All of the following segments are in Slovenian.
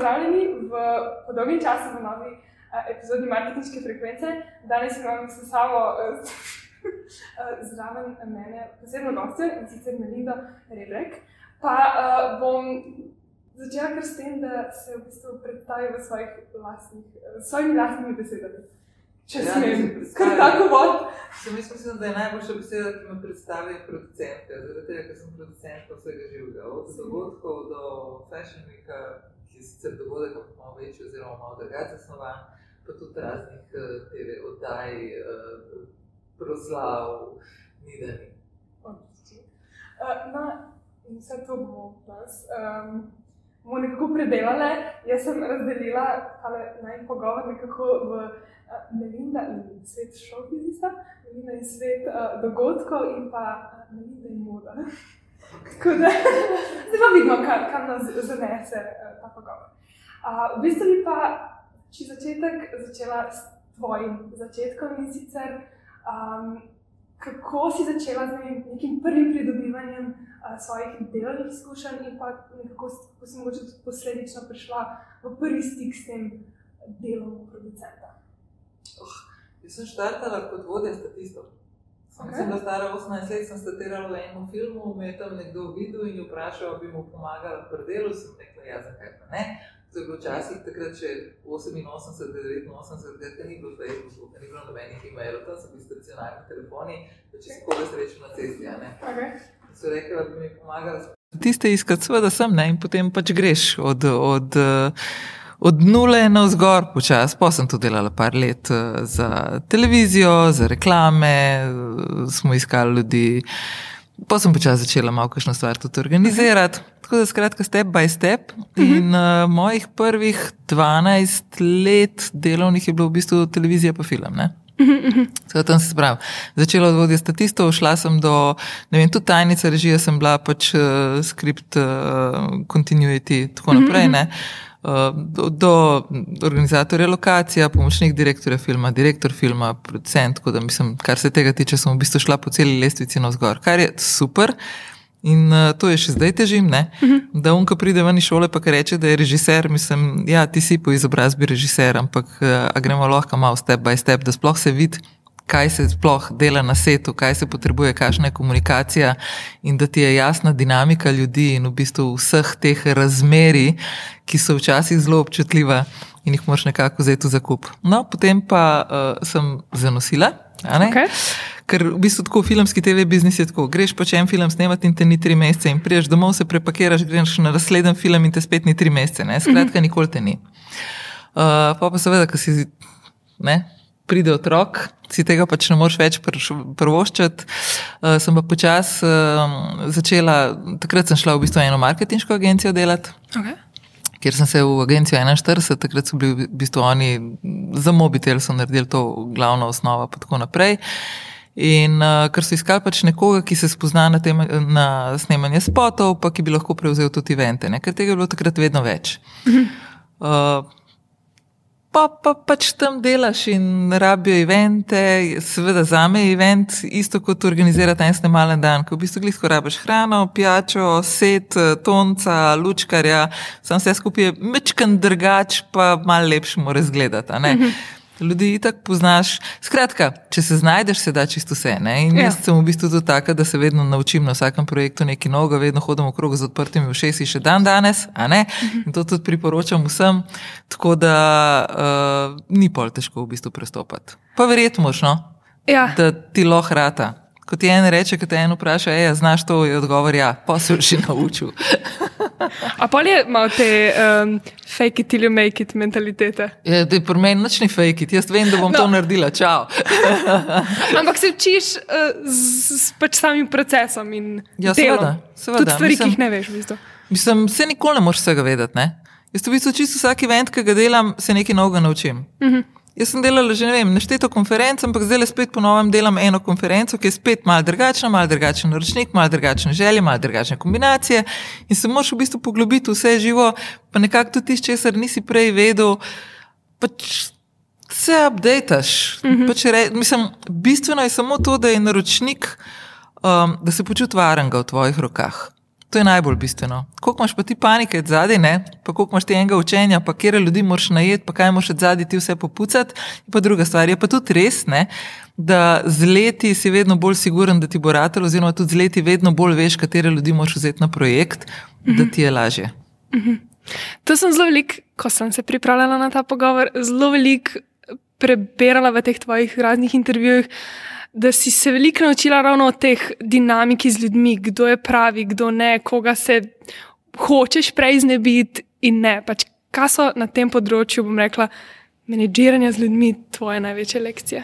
pozdravljeni po dolgem času v novi epizodi Marketinške frekvence. Danes imam s sabo zraven mene posebno gostjo, in sicer Melindo Rebrek. Pa bom začela kar s tem, da se v bistvu predstavi v svojimi lastnimi besedami. Če smem, kar tako vod. Mislim, da je najboljša beseda, ki me predstavi producentka, zaradi tega, ker sem producentka vsega živega. Od dogodkov do Fashion Weeka, ki je sicer dogodek malo večji oziroma malo drugače zasnovan, pa tudi raznih TV oddaj, proslav, ni da ni. No, in vse to bomo bomo nekako predelale. Jaz sem razdelila najmanj pogovor nekako v Melinda in svet showbiznisa, Melinda in svet dogodkov in pa Melinda in moda. Tako da, zdaj pa vidimo, kam nas zanese ta pogovor. V bistvu bi pa začetek začela s tvojim začetkom in sicer kako si začela z nekim prvim pridobivanjem svojih delovnih izkušenj in pa kako si mogoče tudi posledično prišla v prvi stik s tem delom producenta. Jaz sem štartala kot vodja statistov. Sem bila stara 18 let, sem statirala v enem filmu, me je tam nekdo videl in vprašal, bi mu pomagala pri delu, sem rekla, ja, zakaj pa ne. To je bilo včasih takrat, če 88, 89, ni bilo Facebook, ni bilo nobenih e-mailov, tam so bili stacionarni telefoni, pa če si koga srečal na cesti, ne. So rekla, bi mi pomagala. Tiste iskati seveda sem, ne, in potem pač greš od nule navzgor počas. Pa sem to delala par let za televizijo, za reklame, smo iskali ljudi. Pa sem počas začela malo kakšno stvar tudi organizirati. Tako da skratka step by step. In mojih prvih 12 let delovnih je bilo v bistvu televizija pa film, ne? Tam se spravim. Začela od vodja statistov, šla sem do, ne vem, tudi tajnica režija sem bila, pač script continuity, tako naprej, ne? Do organizatorja lokacija, pomočnik direktorja filma, direktor filma, producent, tako da mislim, kar se tega tiče, sem v bistvu šla po celi lestvici navzgor, kar je super in to je še zdaj težim, ne? Da ko pride ven iz šole pa kar reče, da je režiser, mislim, ja, ti si po izobrazbi režiser, ampak a gremo lahko malo step by step, da sploh se vidi, kaj se sploh dela na setu, kaj se potrebuje, kakšna je komunikacija in da ti je jasna dinamika ljudi in v bistvu vseh teh razmerij, ki so včasih zelo občutljiva in jih moraš nekako vzeti v zakup. No, potem pa sem zanosila, a ne? Okay. Ker v bistvu tako filmski TV biznis je tako, greš pač en film snemati in te ni 3 mesece in priješ domov, se prepakiraš, greš na naslednji film in te spet ni 3 mesece, ne? Skratka, nikoli te ni. Pa seveda, ko si, ne, pride otrok, si tega pač ne moreš več prvoščati. Sem pa počas začela, takrat sem šla v bistvu eno marketinško agencijo delati, kjer sem se v agencijo 41, takrat so bili v bistvu oni za mobitel, so naredili to glavno osnovo pa tako naprej. In ker so iskali pač nekoga, ki se spozna na snemanje spotov, pa ki bi lahko prevzel tudi evente, ne? Ker tega je bilo takrat vedno več. Pa pač tam delaš in rabijo evente, seveda zame je event isto kot organizirati en snemalen dan, ko v bistvu glihko rabiš hrano, pijačo, set, tonca, lučkarja, sam vse skupaj je mečkan drugač, pa malo lepše mora izgledati, a ne? Ljudi itak poznaš. Skratka, če se znajdeš, se da čisto vse, ne? In jaz sem v bistvu tudi taka, da se vedno naučim na vsakem projektu nekaj novega, vedno hodim okrog z odprtimi ušesi še danes, a ne? In to tudi priporočam vsem, tako da ni pol težko v bistvu prestopati. Pa verjeti moraš, no? Ja. Da ti lahko rata. Ko ti en reče, ko te en vpraša, znaš to, je odgovor ja, pa se že naučil. A pol je malo te fake it till you make it mentalitete? Ja, da je pri meni nič ni fake it, jaz vem, da bom to naredila, čau. Ampak se učiš s pač samim procesom in delom. Seveda. Tudi stvari, ki jih ne veš, v bistvu. Mislim, se nikoli ne moreš vsega vedeti, ne? Jaz v bistvu čisto vsak event, ki ga delam, se nekaj novega naučim. Jaz sem delala že, ne vem, nešteto konferenc, ampak zdaj spet po novem delam eno konferenco, ki je spet malo drugačna, malo drugačen naročnik, malo drugačne želje, malo drugačne kombinacije in se moraš v bistvu poglobiti vse živo, pa nekako tudi tisto, česar nisi prej vedel, pač se updateš. Pač mislim, bistveno je samo to, da je naročnik, da se počuti varenga v tvojih rokah. To je najbolj bistveno. Koliko imaš pa ti panike zadaj, ne? Pa koliko imaš ti enega učenja, pa kjer ljudi moraš najeti, pa kaj moraš zadaj ti vse popucati. In pa druga stvar, je pa tudi res, ne? Da z leti si vedno bolj siguren, da ti bo ratel, oziroma tudi z leti vedno bolj veš, katere ljudi moraš vzeti na projekt, da ti je lažje. To sem zelo veliko, ko sem se pripravljala na ta pogovor, zelo veliko preberala v teh tvojih raznih intervjujih, da si se veliko naučila ravno o teh dinamiki z ljudmi, kdo je pravi, kdo ne, koga se hočeš prej znebiti in ne. Pač, kaj so na tem področju, bom rekla, menedžiranja z ljudmi tvoje največje lekcije?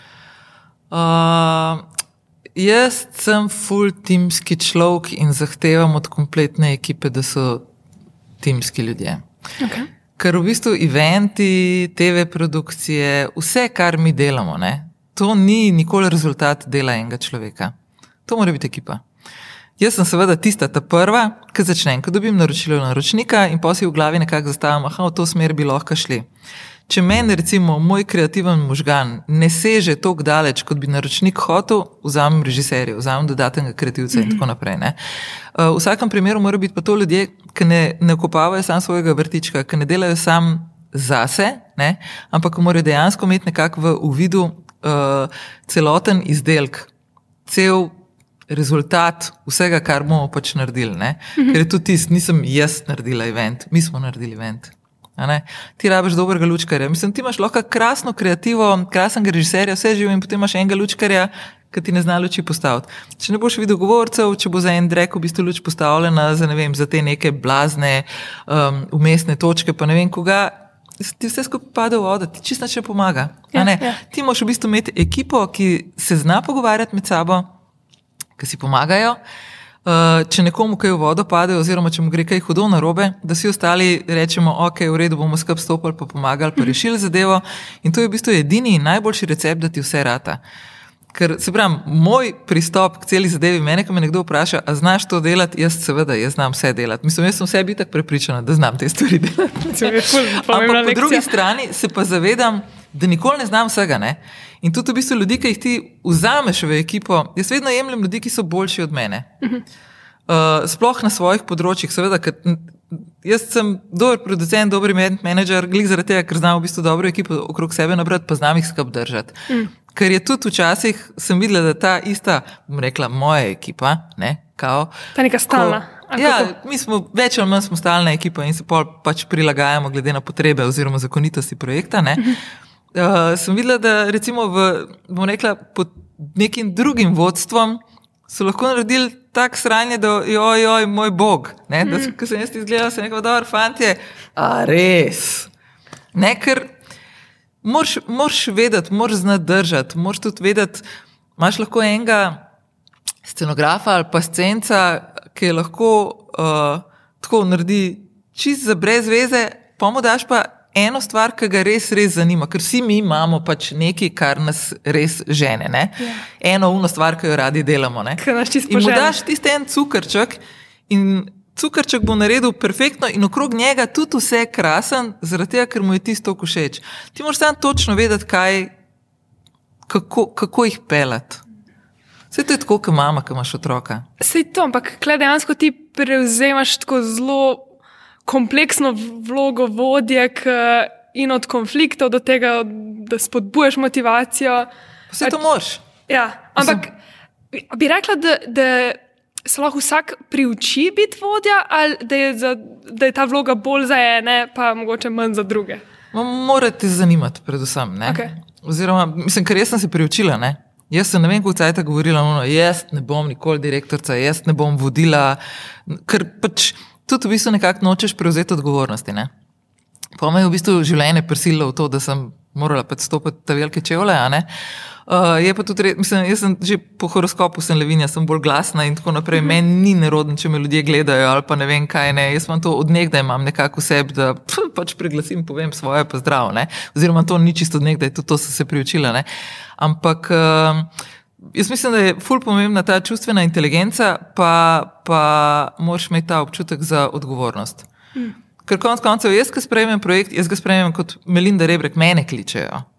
Jaz sem full timski človek in zahtevam od kompletne ekipe, da so timski ljudje. Okay. Ker v bistvu eventi, TV produkcije, vse, kar mi delamo, ne, to ni nikoli rezultat dela enega človeka. To mora biti ekipa. Jaz sem seveda tista ta prva, ki začnem, ko dobim naročilo naročnika in potem si v glavi nekako zastavim, v to smer bi lahko šli. Če meni recimo moj kreativen možgan ne seže toliko daleč, kot bi naročnik hotel, vzamem režiserja, vzamem dodatnega kreativca in tako naprej. Ne. V vsakem primeru mora biti pa to ljudje, ki ne okopavajo sam svojega vrtička, ki ne delajo sam zase, ne, ampak morajo dejansko imeti nekako v uvidu celoten izdelek, cel rezultat vsega, kar bomo pač naredili. Ne? Ker je tudi nisem jaz naredila event, mi smo naredili event. Ti rabiš dobrega lučkarja. Mislim, ti imaš lahko krasno kreativo, krasnega režiserja, vse živo in potem imaš enega lučkarja, ki ti ne zna luči postaviti. Če ne boš videl govorcev, če bo za en drek v bistvu luč postavljena za te neke blazne umestne točke, pa ne vem koga, ti vse skupaj pade v vodo, ti čisto nič ne pomaga. Ti moraš v bistvu imeti ekipo, ki se zna pogovarjati med sabo, ki si pomagajo. Če nekomu kaj v vodo pade, oziroma če mu gre kaj hudo narobe, da si ostali rečemo, ok, v redu, bomo skupaj stopili, pa pomagali, pa rešili zadevo. In to je v bistvu edini in najboljši recept, da ti vse rata. Ker se pravim, moj pristop k celi zadevi, mene, ko me nekdo vpraša, a znaš to delati, jaz znam vse delati. Mislim, jaz sem vse biti tako prepričana, da znam te stvari delati. Ampak po drugi strani se pa zavedam, da nikoli ne znam vsega, ne. In tudi v bistvu ljudi, ki jih ti vzameš v ekipo, jaz vedno jemljem ljudi, ki so boljši od mene. Sploh na svojih področjih, seveda, ker jaz sem dober producent, dober menedžer, glih zaradi tega, ker znam v bistvu dobro ekipo okrog sebe nabrati, pa znam jih skupaj držati. Ker je tudi včasih, sem videla, da ta ista, bom rekla, moja ekipa, ne, kao. Ta neka stalna. Mi smo, več ali manj smo stalna ekipa in se pač prilagajamo glede na potrebe oziroma zakonitosti projekta, ne. Sem videla, da recimo bom rekla, pod nekim drugim vodstvom so lahko naredili tak sranje, da joj, moj bog, ne, da ko sem jaz izgledala, sem nekaj, dobro, fantje, a res. Ne, ker moraš vedeti, moraš znati držati, moraš tudi vedeti, imaš lahko enega scenografa ali pa scenca, ki je lahko tako naredi čist za brez veze, pa mu daš pa eno stvar, ki ga res zanima, ker vsi mi imamo pač nekaj, kar nas res žene, ne? Eno stvar, ki jo radi delamo, ne? In mu daš tisti en cukrček in cukrček bo naredil perfektno in okrog njega tudi vse krasen, zaradi tega, ker mu je tisto všeč. Ti moraš samo točno vedeti, kako jih pelati. Saj to je tako, kot mama, ki imaš otroka. Saj to, ampak dejansko ti prevzemaš tako zelo kompleksno vlogo vodje in od konfliktov do tega, da spodbujaš motivacijo. Vse to moraš. Ja, ampak bi rekla, da se lahko vsak priuči biti vodja ali da je ta vloga bolj za ene, pa mogoče manj za druge? Mora te zanimati predvsem, ne? Okay. Oziroma, mislim, ker jaz sem se priučila, ne? Jaz sem ne vem, koliko cajta govorila, jaz ne bom nikoli direktorca, jaz ne bom vodila, ker pač tudi v bistvu nekako nočeš prevzeti odgovornosti, ne. Pa me je v bistvu življenje prisililo v to, da sem morala stopiti ta velike čevlje, a ne. Je pa tudi, mislim, jaz sem že po horoskopu sem levinja, sem bolj glasna in tako naprej. Meni ni nerodno, če me ljudje gledajo ali pa ne vem kaj, ne. Jaz imam to od nekdaj, imam nekako v sebi, da pač preglasim, povem svoje pa zdrav, ne. Oziroma to ni čisto od nekdaj, tudi to sem se priučila, ne. Ampak jaz mislim, da je ful pomembna ta čustvena inteligenca, pa moraš imeti ta občutek za odgovornost. Ker konec koncev, jaz, ko sprejmem projekt, jaz ga sprejmem kot Melinda Rebrek, mene kličejo.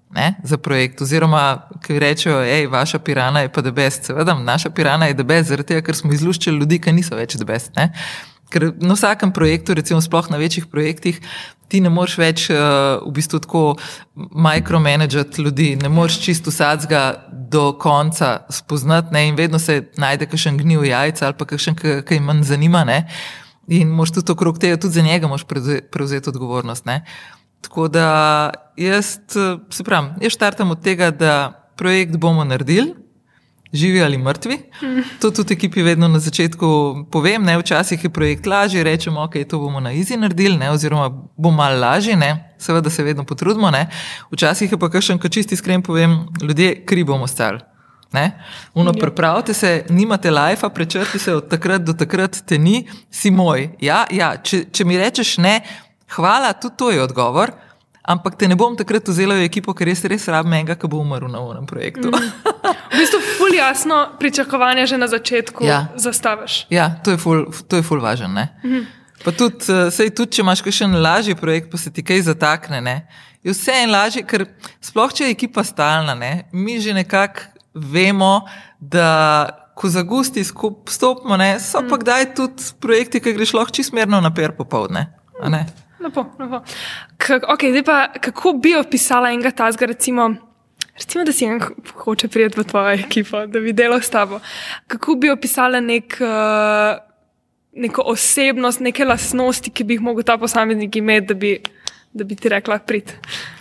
za projekt, oziroma, ki rečejo, vaša pirana je pa the best. Seveda, naša pirana je the best, zaradi tega, ker smo izluščili ljudi, ki niso več the best. Ker na vsakem projektu, recimo sploh na večjih projektih, ti ne moreš več v bistvu tako micromanagati ljudi, ne moreš čisto vsakega do konca spoznati, in vedno se najde kakšen gnil jajca ali pa kakšen, ki jim manj zanima, in moraš tudi okrog tega, tudi za njega moraš prevzeti odgovornost. Tako da jaz štartam od tega, da projekt bomo naredili, živi ali mrtvi. To tudi ekipi vedno na začetku povem, včasih je projekt lažji, rečemo, ok, to bomo na easy naredili, oziroma bo malo lažji, seveda se vedno potrudimo, Včasih je pa kakšen, ko čisti iskren povem, ljudje, kri bomo stali. Pripravite se, nimate lajfa, prečrti se od takrat do takrat, te ni, si moj. Ja, če mi rečeš ne, hvala, tudi to je odgovor, ampak te ne bom takrat vzela v ekipo, ker res rabim enega, ki bo umrl na onem projektu. V bistvu ful jasno pričakovanje že na začetku zastaviš. Ja, to je ful važen. Pa tudi, če imaš kakšen lažji projekt, pa se ti kaj zatakne, je vse en lažji, ker sploh, če je ekipa stalna, mi že nekako vemo, da ko za gusti stopimo, so pa kdaj tudi projekti, ki greš lahko čistmerno na per popoldne. Lepo. Zdaj pa, kako bi opisala enega tazga, recimo, da si en hoče prijeti v tvojo ekipo, da bi delal s tabo. Kako bi opisala neko osebnost, neke lastnosti, ki bi jih mogel ta posameznik imeti, da bi ti rekla prid?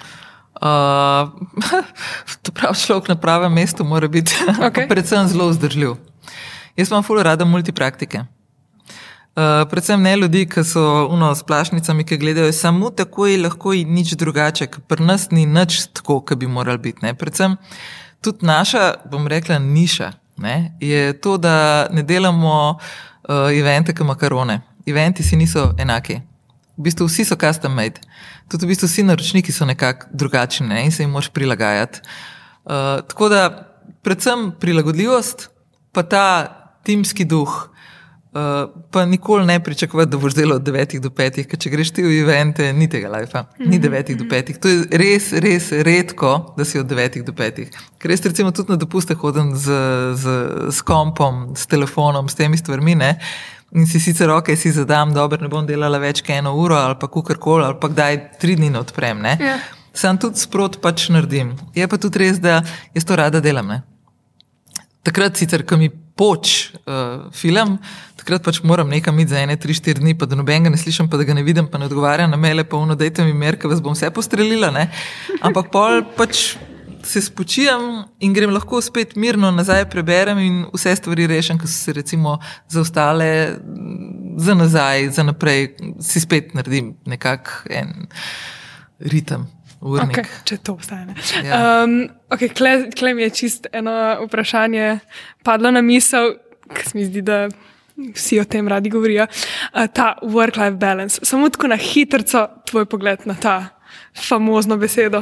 To prav človek na pravem mestu mora biti predvsem zelo vzdržljiv. Jaz imam ful rada multipraktike. Predvsem ne ljudi, ki so s plašnicami, ki gledajo samo tako in lahko in nič drugače, ker pri nas ni nič tako, kot bi morali biti. Predvsem tudi naša, bom rekla, niša je to, da ne delamo evente kot makarone. Eventi si niso enaki. V bistvu vsi so custom made. Tudi v bistvu vsi naročniki so nekako drugačni in se jim moraš prilagajati. Tako da predvsem prilagodljivost, pa ta timski duh, pa nikoli ne pričakovati, da boš delal od 9 do 5, ker če greš ti v evente, ni tega lajfa, ni 9 do 5. To je res redko, da si od 9 do 5. Ker jaz recimo tudi na dopuste hodim s kompom, s telefonom, s temi stvarmi, in si sicer si zadam, dobro, ne bom delala več kot 1 uro ali pa kukorkoli, ali pa kdaj 3 dni ne odprem. Sam tudi sprot pač naredim. Je pa tudi res, da jaz to rada delam. Takrat sicer, ko mi film, takrat pač moram nekam iti za 3-4 dni, pa da nobenega ne slišim, pa da ga ne vidim, pa ne odgovarjam na maile, pa dajte mi mer, ker vas bom vse postrelila. Ampak pol pač se spočijem in grem lahko spet mirno nazaj, preberem in vse stvari rešim, ki so se recimo zaostale za nazaj, za naprej, si spet naredim nekak en ritem, urnik. Če to obstaja. Klej mi je čist eno vprašanje padlo na misel, ker se mi zdi, da vsi o tem radi govorijo, ta work-life balance. Samo tako na hitrco tvoj pogled na ta famozno besedo.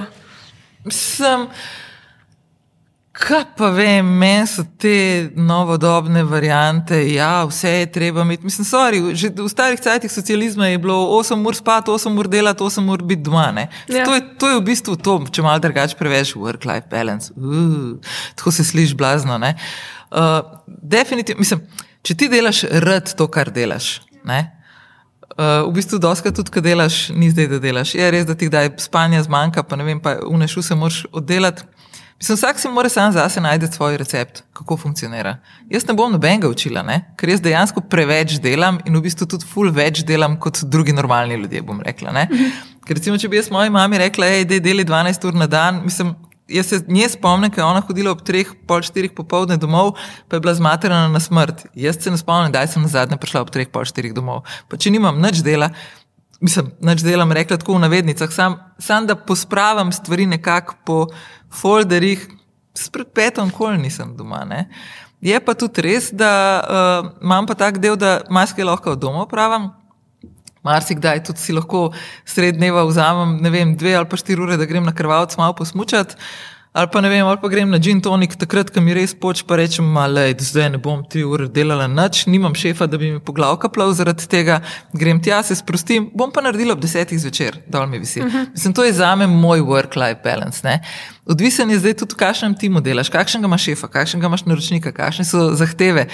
Kaj pa vem, meni so te novodobne variante, vse je treba imeti. Že v starih cajtih socializma je bilo 8 ur spati, 8 ur delati, 8 ur biti doma. To je v bistvu to, če malo drugače preveč, work-life balance. Tako se sliši blazno. Definitivno, če ti delaš rad to, kar delaš, v bistvu doskrat tudi, ko delaš, ni zdaj, da delaš. Je res, da ti kdaj spanja zmanjka, pa ne vem, pa unešu se moraš oddelati. Vsak si mora sam zase najti svoj recept, kako funkcionira. Jaz ne bom nobenega učila, ker jaz dejansko preveč delam in v bistvu tudi ful več delam kot drugi normalni ljudje, bom rekla. Ker recimo, če bi jaz moji mami rekla, deli 12 ur na dan, jaz se nje spomnim, ker je ona hodila ob 3:30 popoldne domov, pa je bila zmaterana na smrt. Jaz se ne spomnim, da sem nazadnje prišla ob 3:30 domov. Pa če nimam nič dela, nič delam, rekla tako v navednicah, sam da pospravim stvari nekako po folderih, spred 5 kol nisem doma. Je pa tudi res, da imam pa tak del, da marsikaj lahko od doma opravim. Marsikdaj tudi si lahko sred dneva vzamem, 2 ali pa 4 ure, da grem na krvavec malo posmučati. Ali pa ne vem, ali pa grem na gin tonik, takrat, ko mi res poč, pa rečem, malej, zdaj ne bom 3 ure delala nič, nimam šefa, da bi mi poglavka plav zaradi tega, grem tja, se sprostim, bom pa naredila ob 10 zvečer, dol mi visi. Mislim, to je zame moj work-life balance, ne. Odvisen je zdaj tudi, v kakšnem timu delaš, kakšnega imaš šefa, kakšnega imaš naročnika, kakšne so zahteve.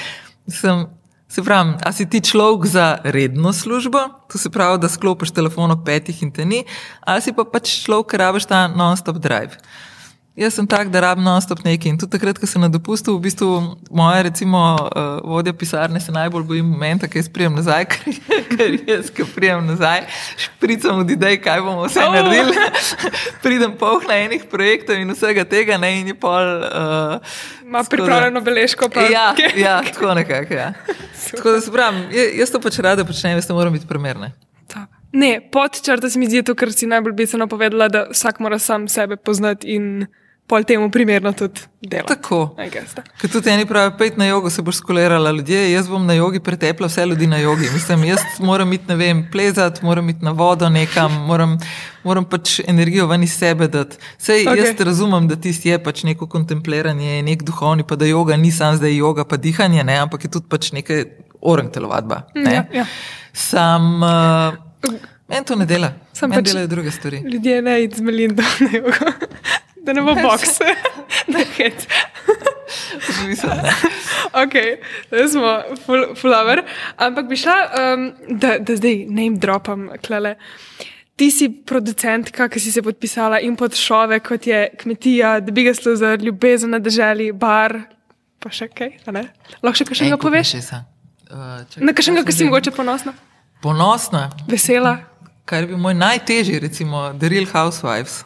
Se pravi, a si ti človek za redno službo, to se pravi, da sklopiš telefon ob 5 in te ni, ali si pa pač človek, ki rabiš ta non-stop drive. Jaz sem tak, da rabim non-stop nekaj in tudi takrat, ko sem na dopustu, v bistvu moja recimo vodja pisarne se najbolj bojim momenta, ko jaz prijem nazaj, ker jaz, ko prijem nazaj, špricam od idej, kaj bomo vse naredili, pridem polna enih projektov in vsega tega, ne, in je pol... Ima pripravljeno beležko pa... Ja, tako nekako, ja. Tako da se pravim, jaz to pač rada počnem, jaz to moram biti primerne. Ne, pod črta se mi zdi to, ker si najbolj bistveno povedala, da vsak mora sam sebe poznati in pol temu primerno tudi delati. Tako. Ker tudi eni pravi, pejt na jogo, se boš skolirala ljudje, jaz bom na jogi pretepla vse ljudi na jogi. Mislim, jaz moram iti, ne vem, plezati, moram iti na vodo nekam, moram pač energijo ven iz sebe dati. Sej jaz razumem, da tisti je pač neko kontempliranje, nek duhovni, pa da joga ni sam zdaj joga pa dihanje, ne, ampak je tudi pač nekaj orang telovadba. Ne. Ja. Sam... Meni to ne dela. Meni delajo druge stvari. Ljudje ne id z Melindo na jogo. Da ne bo boks. Ne hec. Mislim, ne. Ok, da smo full over. Ampak bi šla, da zdaj name dropam klele. Ti si producentka, ki si se podpisala in pod šove, kot je Kmetija, The Biggest Loser, Ljubezen na deželi, Bar, pa še kaj, a ne? Lahko še kakšnega poveš? Na kakšnega, ki si mogoče ponosna? Ponosna? Vesela? Kar je bil moj najtežji, recimo, The Real Housewives.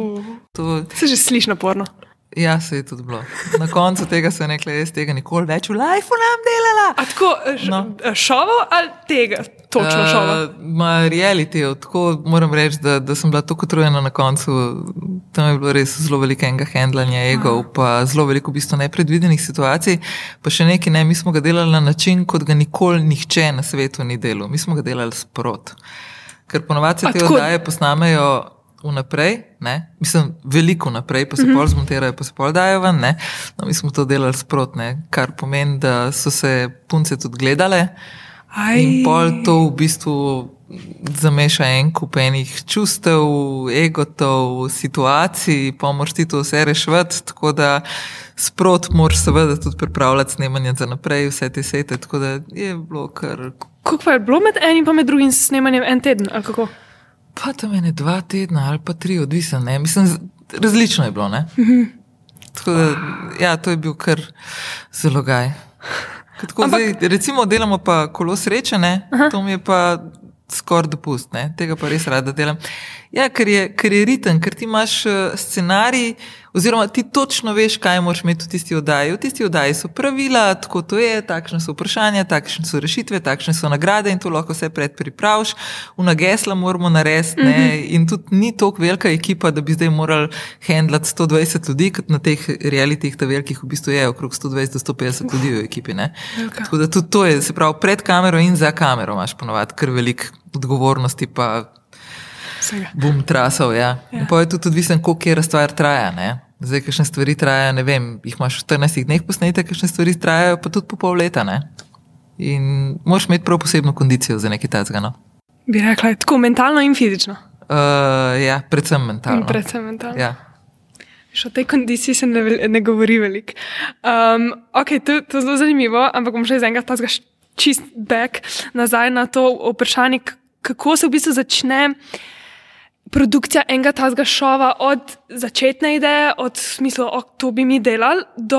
Se že sliš naporno. Ja, se je tudi bilo. Na koncu tega sem rekla, jaz tega nikoli več v lifeu nam delala. A tako, šovo ali tega? Točno šovo? Reality, tako moram reči, da sem bila tako utrujena na koncu. Tam je bilo res zelo velikega handlanja egov, pa zelo veliko v bistvu nepredvidenih situacij. Pa še nekaj, ne, mi smo ga delali na način, kot ga nikoli nihče na svetu ni delal. Mi smo ga delali sprot. Ker ponovadi se te oddaje posnamejo vnaprej, ne? Mislim, veliko naprej, pa se pol zmontirajo, pa se pol dajo ven, ne? No, mi smo to delali sprot, ne? Kar pomeni, da so se punce tudi gledale in pol to v bistvu zameša en kup enih čustev, egotov, situacij, pa moraš ti to vse reševati, tako da sprot moraš seveda tudi pripravljati snemanje za naprej, vse te sete, tako da je bilo kar... Kako pa je bilo med enim pa med drugim snemanjem en teden, ali kako? Pa tam je 2 tedna ali pa 3, odvisen, ne. Mislim, različno je bilo, ne. Tako da, ja, to je bil kar zelo gaj. Tako zdaj, recimo, delamo pa Kolo sreče, ne. To mi je pa skoraj dopust, ne. Tega pa res rada delam. Ja, ker je ritem, ker ti imaš scenarij, oziroma ti točno veš, kaj moraš imeti v tisti oddaji. V tisti oddaji so pravila, tako to je, takšne so vprašanja, takšne so rešitve, takšne so nagrade in to lahko vse predpripraviš. Una gesla moramo narediti, ne, in tudi ni toliko velika ekipa, da bi zdaj morali handlati 120 ljudi, kot na teh realitih ta velikih v bistvu je okrog 120 do 150 ljudi v ekipi, ne. Tako da tudi to je, se pravi, pred kamero in za kamero imaš ponovadi kar velik odgovornosti pa bom trasal, ja. In pa je tudi odvisen, koliko je stvar traja, ne. Zdaj, kakšne stvari trajajo, ne vem, jih imaš v 14 dneh posnete, kakšne stvari trajajo pa tudi po pol leta, ne. In moraš imeti prav posebno kondicijo za nekaj tacga, no. Bi rekla, tako mentalno in fizično. Ja, predvsem mentalno. In predvsem mentalno. Ja. O tej kondiciji se ne govori veliko. Ok, to je zelo zanimivo, ampak bom še iz enega tacga čist back nazaj na to vprašanje, kako se v bistvu začne produkcija enega tazga šova od začetne ideje, od smisla, to bi mi delali,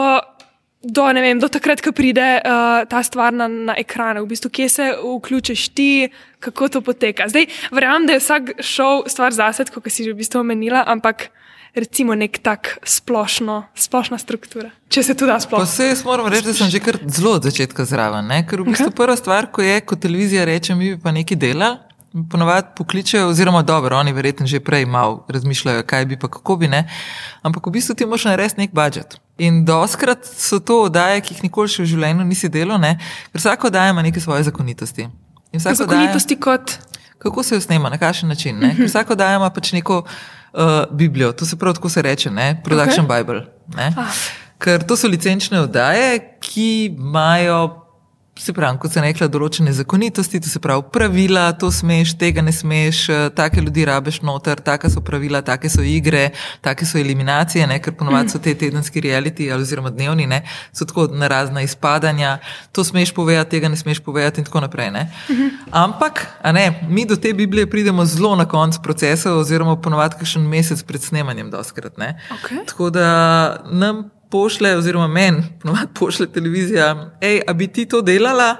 do ne vem, do takrat, ko pride ta stvar na ekrane. V bistvu, kje se vključiš ti, kako to poteka. Zdaj, verjamem, da je vsak šov stvar zase, kot si že v bistvu omenila, ampak recimo nek tak splošna struktura. Če se to da splošno. Pa se jaz moram reči, da sem že kar zelo od začetka zraven, ne? Ker v bistvu prva stvar, ko televizija reče, mi bi pa nekaj delali, ponovadi pokličejo, oziroma dobro, oni verjetno že prej malo razmišljajo, kaj bi pa, kako bi, ne. Ampak v bistvu ti moraš narediti nek budžet. In doskrat so to oddaje, ki jih nikoli še v življenju nisi delal, ne, ker vsaka oddaja ima neke svoje zakonitosti. Zakonitosti kot? kako se jo snema, na kakšen način. Ne? Ker vsako oddaja ima pač neko Biblijo, to se prav tako se reče, ne? Production Bible. Ne? Ker to so licenčne oddaje, ki imajo, se pravi, kot sem rekla, določene zakonitosti, to se pravi pravila, to smeš, tega ne smeš, take ljudi rabeš noter, take so pravila, take so igre, take so eliminacije, ne, ker ponovadi so te tedenski reality oziroma dnevni, ne, so tako na razna izpadanja, to smeš povedati, tega ne smeš povedati in tako naprej. Ne. Ampak, mi do te Biblije pridemo zelo na konc procesa oziroma ponovadi kakšen mesec pred snemanjem dostkrat. Ne. Okay. Tako da nam pošle, oziroma meni ponovadi pošle televizija, a bi ti to delala,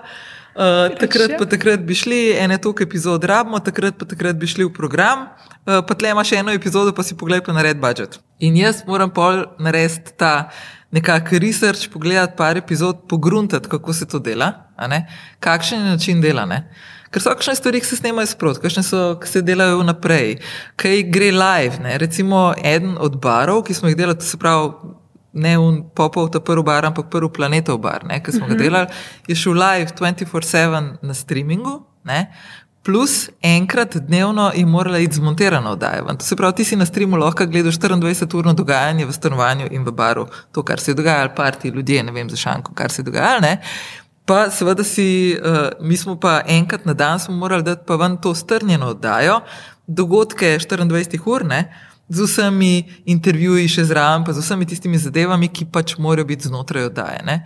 takrat bi šli, ene toliko epizod rabimo, takrat bi šli v program, pa tle imaš eno epizodo, pa si poglej pa nared budget. In jaz moram pol narediti ta nekak research, pogledati par epizod, pogruntati, kako se to dela, kakšen je način dela, ne? Ker so kakšne stvari, ki se snemajo sprot, kakšne so, ki se delajo naprej, kaj gre live, ne? Recimo eden od barov, ki smo jih delali, to se pravi, ne Popov ta prvi bar, ampak prvi Planetov bar, ki smo ga delali, je šel live 24/7 na streamingu, ne, plus enkrat dnevno je morala iti zmontirana oddaja. To se pravi, ti si na streamu lahko gledaš 24-urno dogajanje v stanovanju in v baru, to, kar se je dogajalo, parti, ljudje, ne vem za šanko, kar se je dogajalo, ne. Pa seveda mi smo pa enkrat na dan smo morali dati pa ven to strnjeno oddajo, dogodke 24 ur, ne, z vsemi intervjuji še zraven, pa z vsemi tistimi zadevami, ki pač morajo biti znotraj oddaje. Ne?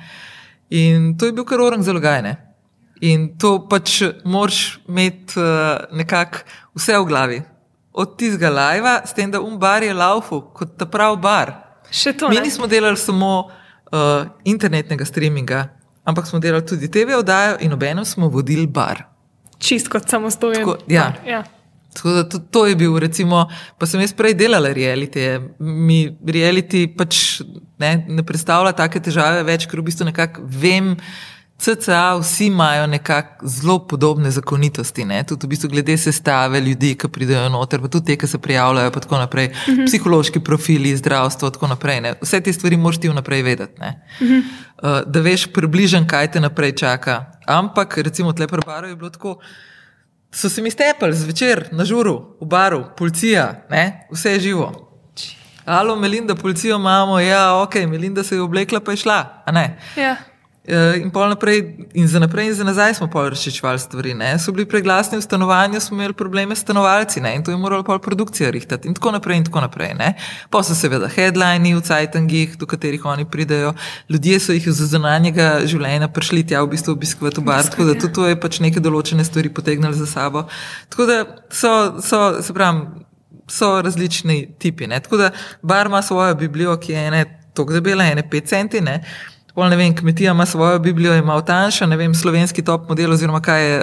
In to je bil kar orang zalogaj. Ne? In to pač moraš imeti nekako vse v glavi. Od tistega live, s tem, da bar je laufal kot ta prav bar. Še to, mi nismo delali samo internetnega streaminga, ampak smo delali tudi TV oddajo in obenem smo vodili bar. Čist kot samostojen bar. Ja. Tako da to je bil, recimo, pa sem jaz prej delala reality. Mi reality pač ne predstavlja take težave več, ker v bistvu nekako vem, CCA vsi imajo nekako zelo podobne zakonitosti, ne? Tudi v bistvu glede sestave ljudi, ki pridejo noter, pa tudi te, ki se prijavljajo, pa tako naprej, psihološki profili, zdravstvo, tako naprej. Ne? Vse te stvari moraš ti vnaprej vedeti, ne? Da veš približno, kaj te naprej čaka. Ampak, recimo, tle pri baru je bilo tako, so se mi stepali zvečer na žuru, v baru, policija, ne? Vse je živo. Alo, Melinda, policijo imamo, ja, ok, Melinda se je oblekla, pa je šla, a ne? Ja. In pol naprej, in za naprej in za nazaj smo pol razčiščevali stvari, ne? So bili preglasni v stanovanju, smo imeli probleme s stanovalci, ne? In to je morala pol produkcija rihtati in tako naprej, ne? Pa so seveda headlini v cajtangih, do katerih oni pridejo, ljudje so jih z zunanjega življenja prišli tja v bistvu obiskovati v bar, tako da tudi to je pač neke določene stvari potegnali za sabo. Tako da so različni tipi, ne? Tako da bar ima svojo Biblijo, ki je ene toliko debela, ene 5 centi, ne? Pol, ne vem, kmetija ima svojo Biblijo, je malo tanjša, ne vem, slovenski top model oziroma kaj je,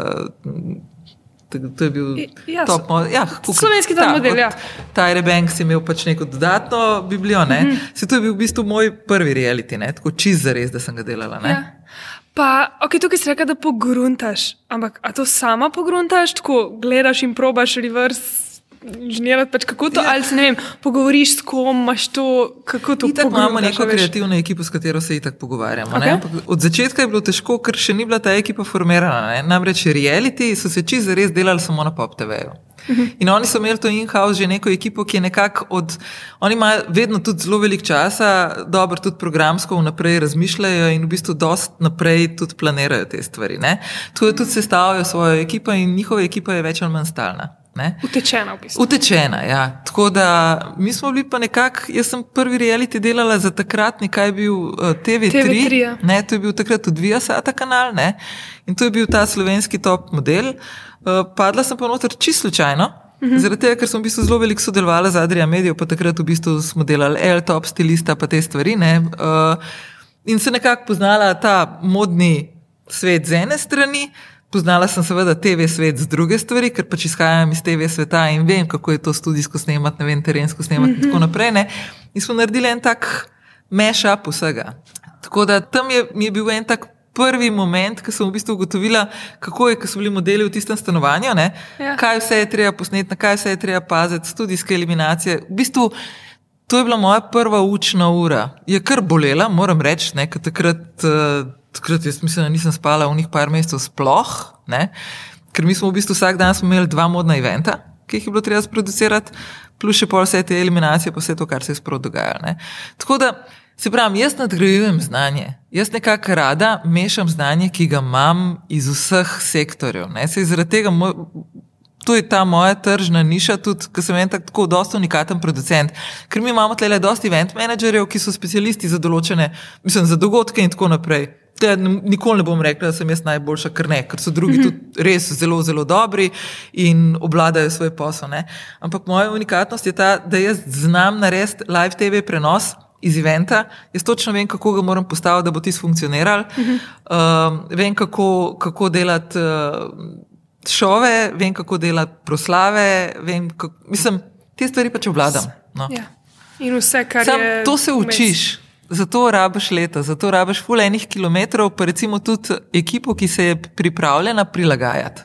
to je bil top model. Ja, slovenski top model, ja. Tyra Banks je imel pač neko dodatno Biblijo, ne. Se to je bil v bistvu moj prvi reality, ne, tako čist zares, da sem ga delala, ne. Ja. Pa, ok, tukaj si rekel, da pogruntaš, ampak a to sama pogruntaš, tako gledaš in probaš reverse inženirati, pač kako to, ali se ne vem, pogovoriš s kom, imaš to, kako to pogruntaš? Itak imamo neko kreativno ekipo, s katero se itak pogovarjamo. Okay. Ne? Od začetka je bilo težko, ker še ni bila ta ekipa formirana. Ne? Namreč reality so se čist zares delali samo na Pop TV-ju. In oni so imeli to in-house že neko ekipo, ki je nekako oni imajo vedno tudi zelo velik časa, dobro tudi programsko vnaprej razmišljajo in v bistvu dost naprej tudi planirajo te stvari. Ne? Tudi sestavljajo svojo ekipo in njihova ekipa je več ali manj stalna. Ne? Utečena v bistvu. Utečena, ja. Tako da mi smo bili pa nekako, jaz sem prvi reality delala za takratni, kaj je bil TV3, ja. Ne, to je bil takrat tudi Viasata kanal, ne, in to je bil ta slovenski top model. Padla sem pa noter čisto slučajno, zaradi tega, ker sem v bistvu zelo veliko sodelovala z Adria Medijo, pa takrat v bistvu smo delali L-top stilista, pa te stvari, ne, in se nekako poznala ta modni svet z ene strani. Poznala sem seveda TV svet z druge stvari, ker pač izhajam iz TV sveta in vem, kako je to studijsko snemati, ne vem, terensko snemati in tako naprej. Ne? In smo naredili en tak mash-up vsega. Tako da tam mi je bil en tak prvi moment, ko sem v bistvu ugotovila, kako je, ko so bili modeli v tistem stanovanju, ne? Ja. Kaj vse je treba posneti, na kaj vse je treba paziti, studijske eliminacije. V bistvu, to je bila moja prva učna ura. Je kar bolela, moram reči, ker takrat jaz mislim, da nisem spala v njih par mesecev sploh, ne? ker mi smo v bistvu vsak dan smo imeli 2 modna eventa, ki jih je bilo treba sproducirati, plus še pol vse te eliminacije, pa vse to, kar se je sprot dogajalo. Ne. Tako da, se pravim, jaz nadgrajujem znanje. Jaz nekako rada mešam znanje, ki ga imam iz vseh sektorjev. Ne. Sej zaradi tega, to je ta moja tržna niša, tudi, ker sem en tako dosti unikaten producent, ker mi imamo tlele dosti event menedžerjev, ki so specialisti za določene, za dogodke in tako naprej. Nikoli ne bom rekla, da sem jaz najboljša, ker so drugi tudi res zelo, zelo dobri in obvladajo svoj posel. Ne? Ampak moja unikatnost je ta, da jaz znam narediti live TV prenos iz eventa, jaz točno vem, kako ga moram postaviti, da bo tisto funkcioniral, vem, kako delati šove, vem, kako delati proslave, te stvari pač obvladam. No. Ja. In vse, kar je... To se učiš. Zato rabiš leta, zato rabiš ful enih kilometrov, pa recimo tudi ekipo, ki se je pripravljena prilagajati.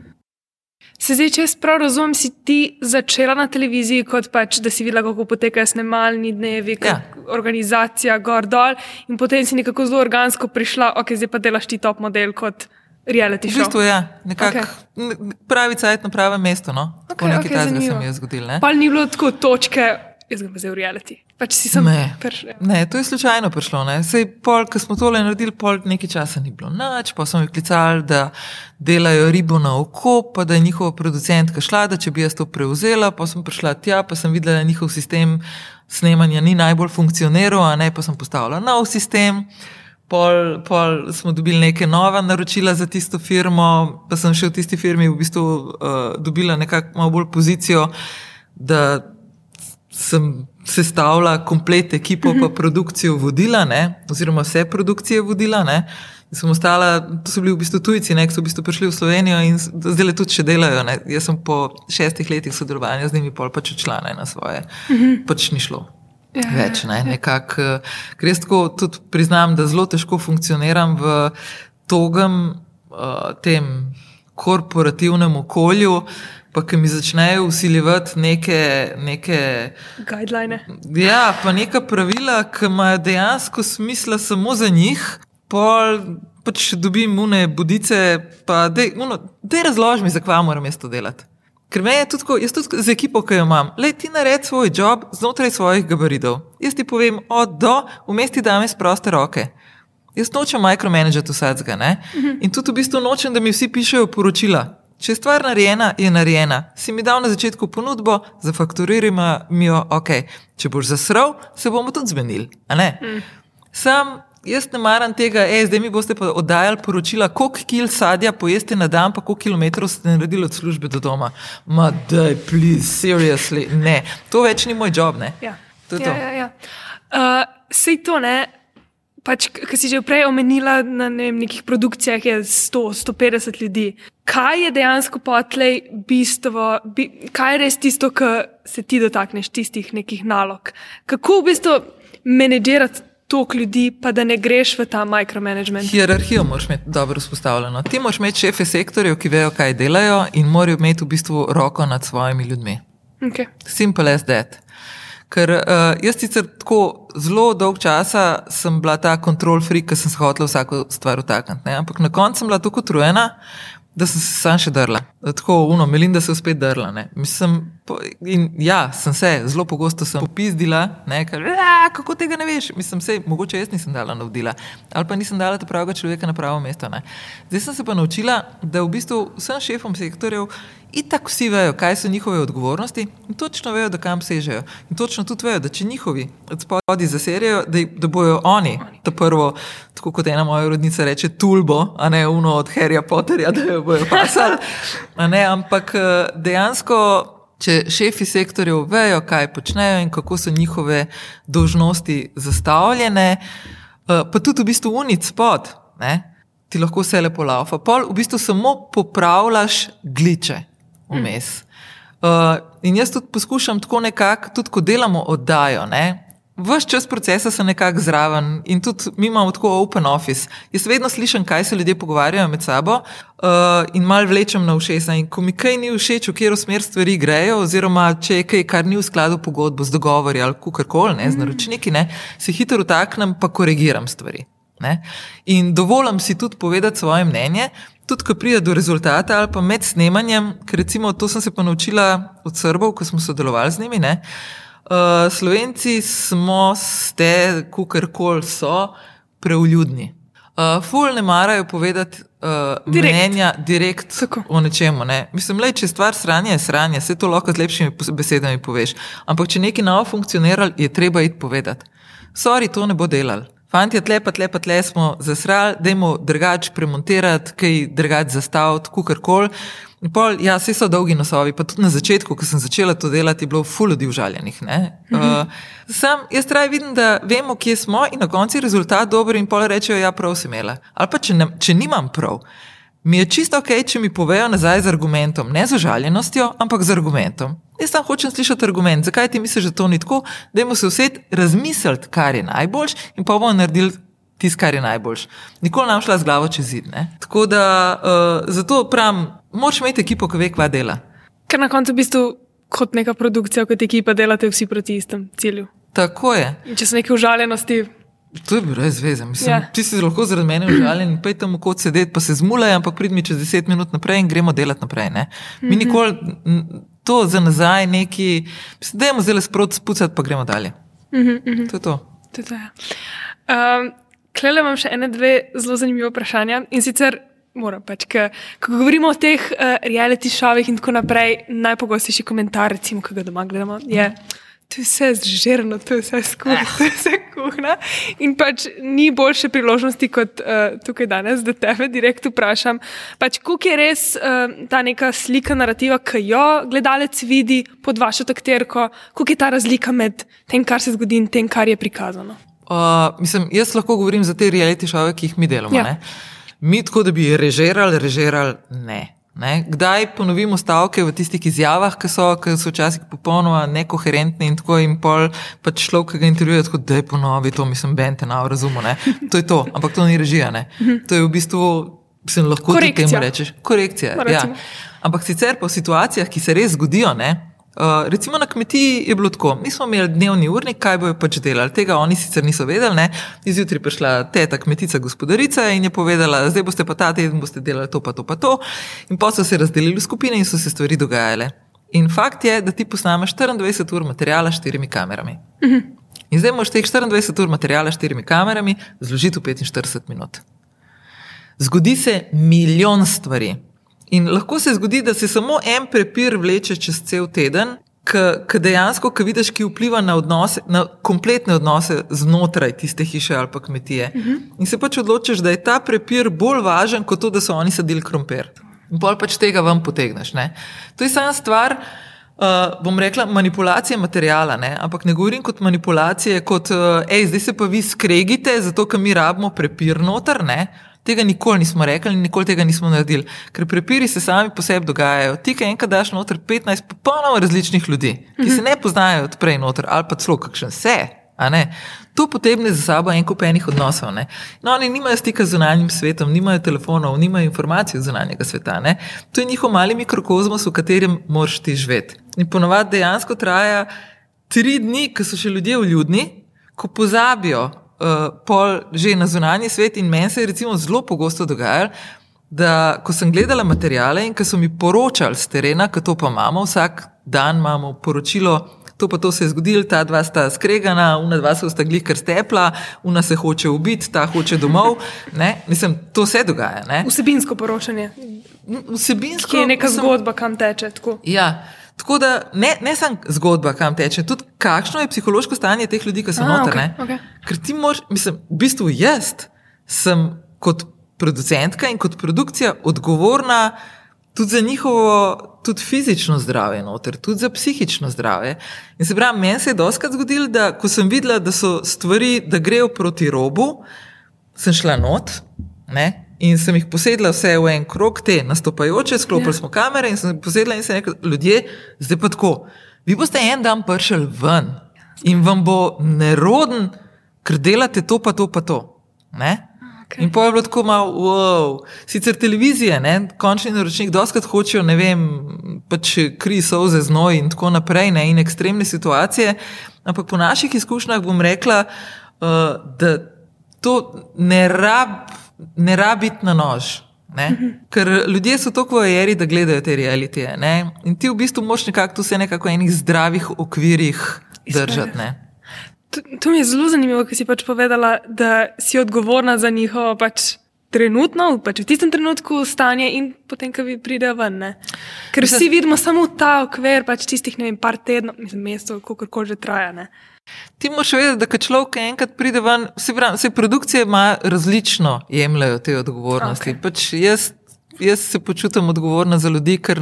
Se zdaj, če jaz prav razumem, si ti začela na televiziji kot pač, da si videla, kako potekajo snemalni dnevi, organizacija gor dol in potem si nekako zelo organsko prišla, zdaj pa delaš ti top model kot reality show. V bistvu nekako pravi cajt na pravem mestu, no. Tako nekaj tazga se mi je zgodil, ne. Pa ni bilo tako točke, jaz ga pa zdaj v reality. Pač si sem Ne, to je slučajno prišlo. Sej pol, ko smo tole naredili, pol nekaj časa ni bilo nič, pa so mi klicali, da delajo ribo na oko, pa da je njihova producentka šla, da če bi jaz to prevzela, pa sem prišla tja, pa sem videla, da njihov sistem snemanja ni najbolj funkcioniral, pa sem postavila nov sistem. Pol smo dobili neke nova naročila za tisto firmo, pa sem še v tisti firmi v bistvu dobila nekako malo bolj pozicijo, da sem sestavila komplet ekipo pa produkcijo vodila, oziroma vse produkcije vodila. In sem ostala, to so bili v bistvu tujci, ki so v bistvu prišli v Slovenijo in zdaj le tudi še delajo. Jaz sem po 6 letih sodelovanja z njimi pol pač odšla na svoje. Pač ni šlo. Več, nekako, ker jaz tako tudi priznam, da zelo težko funkcioniram v togem tem korporativnem okolju, pa ki mi začnejo vsiljevati neke guideline. Ja, pa neka pravila, ki imajo dejansko smisla samo za njih, pol pač dobim une budice, pa dej razloži mi, za kva moram jaz to delati. Ker me je tudi, jaz tudi z ekipo, ki jo imam, ti naredi svoj job znotraj svojih gabaritov. Jaz ti povem od do, vmes ti dam iz proste roke. Jaz nočem micromanagati vsadzga, In tudi v bistvu nočem, da mi vsi pišejo poročila. Če je stvar narejena, je narejena. Si mi dal na začetku ponudbo, zafakturirajmo mi jo, če boš zasral, se bomo tudi zmenili, Sam, jaz ne maram tega, zdaj mi boste pa oddajali poročila, koliko kil sadja pojeste na dan, pa koliko kilometrov ste naredili od službe do doma. Ma daj, please, seriously, ne. To več ni moj job, Ja. To je to. Sej to, pač, ki si že prej omenila na nekih produkcijah je 100-150 ljudi. Kaj je dejansko potlej bistvo, kaj je res tisto, ki se ti dotakneš tistih nekih nalog? Kako v bistvu menedžirati toliko ljudi, pa da ne greš v ta micromanagement? Hierarhijo moraš imeti dobro vzpostavljeno. Ti moraš imeti šefe sektorjev, ki vejo, kaj delajo in morajo imeti v bistvu roko nad svojimi ljudmi. Simple as that. Ker jaz sicer tako zelo dolg časa sem bila ta control freak, ker sem se hotela vsako stvar vtakniti. Ampak na koncu sem bila tako utrujena, da sem se sam še drla. Tako, Melinda se je spet drla. Sem se, zelo pogosto sem popizdila, kako tega ne veš? Mogoče jaz nisem dala navodila, ali pa nisem dala ta pravega človeka na pravo mesto. Zdaj sem se pa naučila, da v bistvu vsem šefom sektorjev itak vsi vejo, kaj so njihove odgovornosti in točno vejo, da kam sežejo. In točno tudi vejo, da če njihovi odspodi zaserijo, da bojo oni ta prvo, tako kot ena moja rodnica reče, tulbo, a ne uno od Harryja Potterja, da jo bojo pasali. Ampak dejansko, če šefi sektorjev vejo, kaj počnejo in kako so njihove dolžnosti zastavljene, pa tudi v bistvu unic spod, ti lahko vse lepo laufa. Pol v bistvu samo popravljaš gliče vmes. In jaz tudi poskušam tako nekako, tudi ko delamo oddajo, ves čas procesa sem nekako zraven in tudi mi imamo tako open office. Jaz vedno slišim, kaj se ljudje pogovarjajo med sabo in malo vlečem na ušesa. In ko mi kaj ni všeč, v katero smer stvari grejo, oziroma če je kaj, kar ni v skladu pogodbo z dogovori ali kakorkoli, z naročniki, se hitro utaknem pa korigiram stvari. In dovolim si tudi povedati svoje mnenje, tudi, ko pride do rezultata ali pa med snemanjem, ker recimo to sem se pa naučila od Srbov, ko smo sodelovali z njimi, ne. Slovenci ste, kakorkoli so, preuljudni. Ful ne marajo povedati mnenja direkt o nečemu. Ne. Mislim, če je stvar sranje, je sranje, vse to lahko z lepšimi besedami poveš. Ampak če nekaj novo funkcioniralo, je treba iti povedati. Sorry, to ne bo delal. Fantje, tle smo zasrali, dajmo drugače premontirati, kaj drugače zastaviti, kakorkoli. In pol, ja, vse so dolgi nosovi, pa tudi na začetku, ko sem začela to delati, je bilo ful ljudi užaljenih. Jaz raje vidim, da vemo, kje smo in na koncu je rezultat dober in pol rečejo, ja, prav si imela. Ali pa če nimam prav, mi je čisto okej, če mi povejo nazaj z argumentom, ne z užaljenostjo, ampak z argumentom. Jaz tam hočem slišati argument, zakaj ti misliš, da to ni tako, dajmo se vseti razmisliti, kar je najboljš in pa bomo naredili tisto, kar je najboljš. Nikoli nam šla z glavo čez zid. Tako da, zato pravim, moraš imeti ekipo, ki ve, kva dela. Ker na koncu v bistvu kot neka produkcija, kot ekipa delate vsi proti istem cilju. Tako je. In če so neke užaljenosti... To je brez veze. Mislim, ti si lahko zaradi mene užaljen in pej tam v kot sedeti, pa se zmulaj, ampak prid mi čez 10 minut naprej in gremo delati naprej. Mi nikoli to za nazaj neki... Mislim, dajmo zdaj sproti spucati, pa gremo dalje. To je to. To je to, ja. Klele imam še dve zelo zanimive vprašanja in sicer moram pač, ko govorimo o teh reality šovih in tako naprej, najpogostejši komentar, recimo, ko ga doma gledamo, je to je vse zžerno, to je vse skuh, to je vse kuhna in pač ni boljše priložnosti kot tukaj danes, da tebe direkt vprašam, pač koliko je res ta neka slika narativa, ki jo gledalec vidi pod vašo takterko, koliko je ta razlika med tem, kar se zgodi in tem, kar je prikazano? Mislim, jaz lahko govorim za te reality šove, ki jih mi delamo. Ja. Mi tako, da bi režirali, ne. Kdaj ponovimo stavke v tistih izjavah, ki so včasih popolnoma nekoherentni in tako in pol pač človek, ki ga intervjuje, tako daj ponovi to, mislim, bente na razumu, ne. To je to, ampak to ni režija, ne. To je v bistvu, mislim, lahko ti temu rečeš. Korekcija. Ja. Ampak sicer pa v situacijah, ki se res zgodijo, ne, recimo na kmetiji je bilo tako, mi smo imeli dnevni urnik, kaj bojo pač delali, tega oni sicer niso vedeli, ne, izjutri prišla teta kmetica gospodarica in je povedala, zdaj boste pa ta teden boste delali to pa to pa to in pa so se razdelili v skupine in so se stvari dogajale. In fakt je, da ti posnameš 24 ur materijala s 4 kamerami. In zdaj moraš teh 24 ur materijala s 4 kamerami zložiti v 45 minut. Zgodi se milijon stvari. In lahko se zgodi, da se samo en prepir vleče čez cel teden, ki dejansko, ki vidiš, ki vpliva na odnose, na kompletne odnose znotraj tiste hiše ali pa kmetije. In se pač odločiš, da je ta prepir bolj važen kot to, da so oni sadili krompir. In pol pač tega ven potegneš. Ne? To je sama stvar, bom rekla, manipulacije materijala, ne? Ampak ne govorim kot manipulacije, kot zdaj se pa vi skregite, zato ker mi rabimo prepir noter, ne? Tega nikoli nismo rekli in nikoli tega nismo naredili, ker prepiri se sami po sebi dogajajo. Ti, ki enkrat daš noter 15 popolnoma različnih ljudi, ki se ne poznajo od prej noter, ali pa celo kakšen se, a ne, to potegne za sabo en kup enih odnosov, ne. No, oni nimajo stika z zunanjim svetom, nimajo telefonov, nimajo informacij od zunanjega sveta, ne. To je njihov mali mikrokozmos, v katerem moraš ti živeti. In ponovadi dejansko traja 3 dni, ko so še ljudje vljudni, ko pozabijo pol že na zunanji svet in meni se je recimo zelo pogosto dogajalo, da ko sem gledala materijale in ko so mi poročali z terena, ko to pa imamo, vsak dan imamo poročilo, to pa to se je zgodilo, ta dva sta skregana, una dva se sta glih kar stepla, una se hoče ubiti, ta hoče domov, ne, mislim, to se dogaja, ne. Vsebinsko poročanje. Vsebinsko. Ki je neka zgodba, kam teče, tako. Ja. Tako da ne samo zgodba, kam teče, tudi kakšno je psihološko stanje teh ljudi, ki so noter. Okay. Ker ti moraš, mislim, v bistvu jaz sem kot producentka in kot produkcija odgovorna tudi za njihovo, tudi fizično zdravje noter, tudi za psihično zdravje. In se pravi, meni se je dostikrat zgodilo, da ko sem videla, da so stvari, da grejo proti robu, sem šla not, ne, in sem jih posedla vse v en krog, te nastopajoče, sklopili smo kamere in sem posedla in sem rekla, ljudje, zdaj pa tako, vi boste en dan prišli ven in vam bo neroden, ker delate to pa to pa to, ne? Okay. In pa je bilo tako malo, wow, sicer televizije, ne, končni naročnik dostikrat hočejo, ne vem, pač kri, solze, znoj in tako naprej, ne, in ekstremne situacije, ampak po naših izkušnjah bom rekla, da to ne rabi biti na nož. Ker ljudje so toliko v eri, da gledajo te realitije. In ti v bistvu moraš nekako vse nekako v enih zdravih okvirih držati. To mi je zelo zanimivo, ko si pač povedala, da si odgovorna za njihovo pač trenutno, pač v tistem trenutku stanje in potem, ko vi pridejo ven. Ker vsi vidimo samo ta okvir, pač tistih, ne vem, par tednov, mesto, kakorkoli že traja. Ti moraš vedeti, da kad človek enkrat pride ven, vse produkcije različno jemljajo te odgovornosti. Pač jaz se počutim odgovorna za ljudi, ker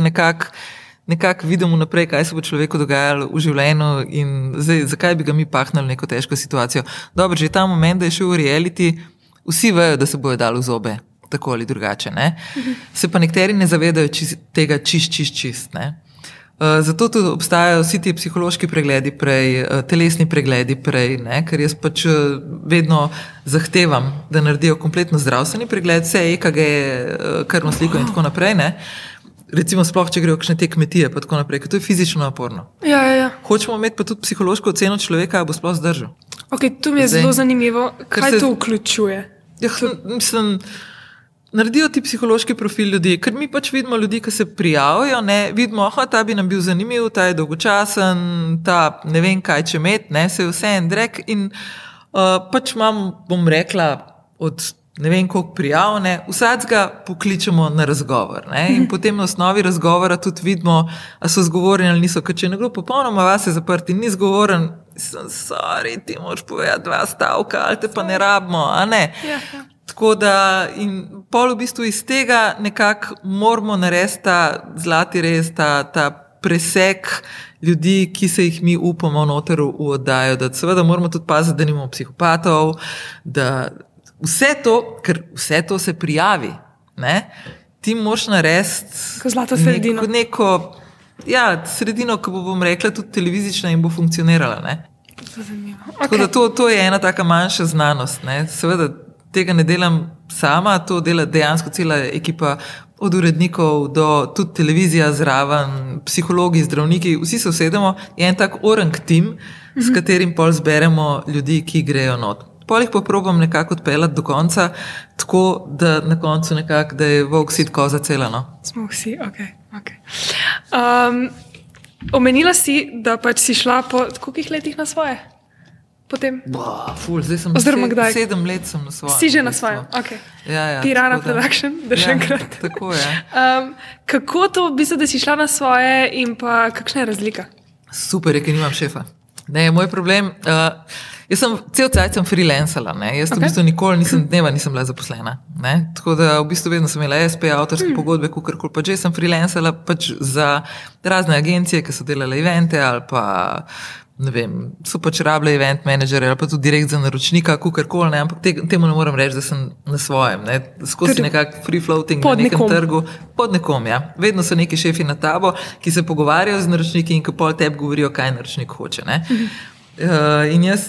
nekako vidimo naprej, kaj se bo človeku dogajalo v življenju in zdaj, zakaj bi ga mi pahnali v neko težko situacijo. Dobro, že ta moment, da je šel v reality, vsi vejo, da se bojo dali v zobe, tako ali drugače. Se pa nekateri ne zavedajo tega čist. Zato tudi obstajajo vsi ti psihološki pregledi prej, telesni pregledi prej, ker jaz pač vedno zahtevam, da naredijo kompletno zdravstveni pregled, vse EKG, krvno sliko in tako naprej. Recimo sploh, če grejo kakšne te kmetije pa tako naprej, ker to je fizično naporno. Ja. Hočemo imeti pa tudi psihološko oceno človeka, bo sploh zdržal. Ok, to mi je zelo zanimivo. Kaj to vključuje? Mislim, naredijo ti psihološki profil ljudi, ker mi pač vidimo ljudi, ki se prijavijo, vidimo, ta bi nam bil zanimiv, ta je dolgočasen, ta ne vem kaj če imeti, se je vse en drek in pač imam, bom rekla, od ne vem koliko prijav, vsakega pokličemo na razgovor. In potem na osnovi razgovora tudi vidimo, a so zgovorni ali niso, ker če je nekdo popolnoma vase zaprt in ni zgovoren, sorry, ti moraš povedati 2 stavka, ali te pa ne rabimo, a ne. Tako da in pol v bistvu iz tega nekako moramo narediti ta zlati rez, ta presek ljudi, ki se jih mi upamo noter v oddajo, da seveda moramo tudi paziti, da nimamo psihopatov, da vse to, ker vse to se prijavi, ti moraš narediti zlato sredino. Sredino, ki bom rekla tudi televizična in bo funkcionirala. Tako da to je ena taka manjša znanost. Seveda tega ne delam sama, to dela dejansko cela ekipa od urednikov do tudi televizija zraven, psihologi, zdravniki, vsi se usedemo, je en tak orang tim, s katerim pol zberemo ljudi, ki grejo not. Pol jih pa probam nekako odpeljati do konca, tako da na koncu nekako, da je volk sit koza cela. Smo vsi, ok. Omenila si, da pač si šla po kolikih letih na svoje? Potem? Zdaj sem 7 let sem na svoje. Si že na svoje, ok. Pirana Production, da še enkrat. Tako je. Kako to v bistvu, da si šla na svoje in pa kakšna je razlika? Super je, ker nimam šefa. Moj problem, jaz sem cel cajt freelancala, jaz v bistvu nikoli nisem bila zaposlena, tako da v bistvu vedno sem imela SP, avtorske pogodbe, kakorkoli, pa že sem freelancala pač za razne agencije, ki so delale evente ali pa ne vem, so pač rabile event menedžere ali pa tudi direkt za naročnika, kakorkoli, ampak temu ne moram reči, da sem na svojem, skozi nekak free floating na nekem trgu, pod nekom, vedno so neki šefi na tabo, ki se pogovarjajo z naročniki in ki pol tebi govorijo, kaj naročnik hoče, in jaz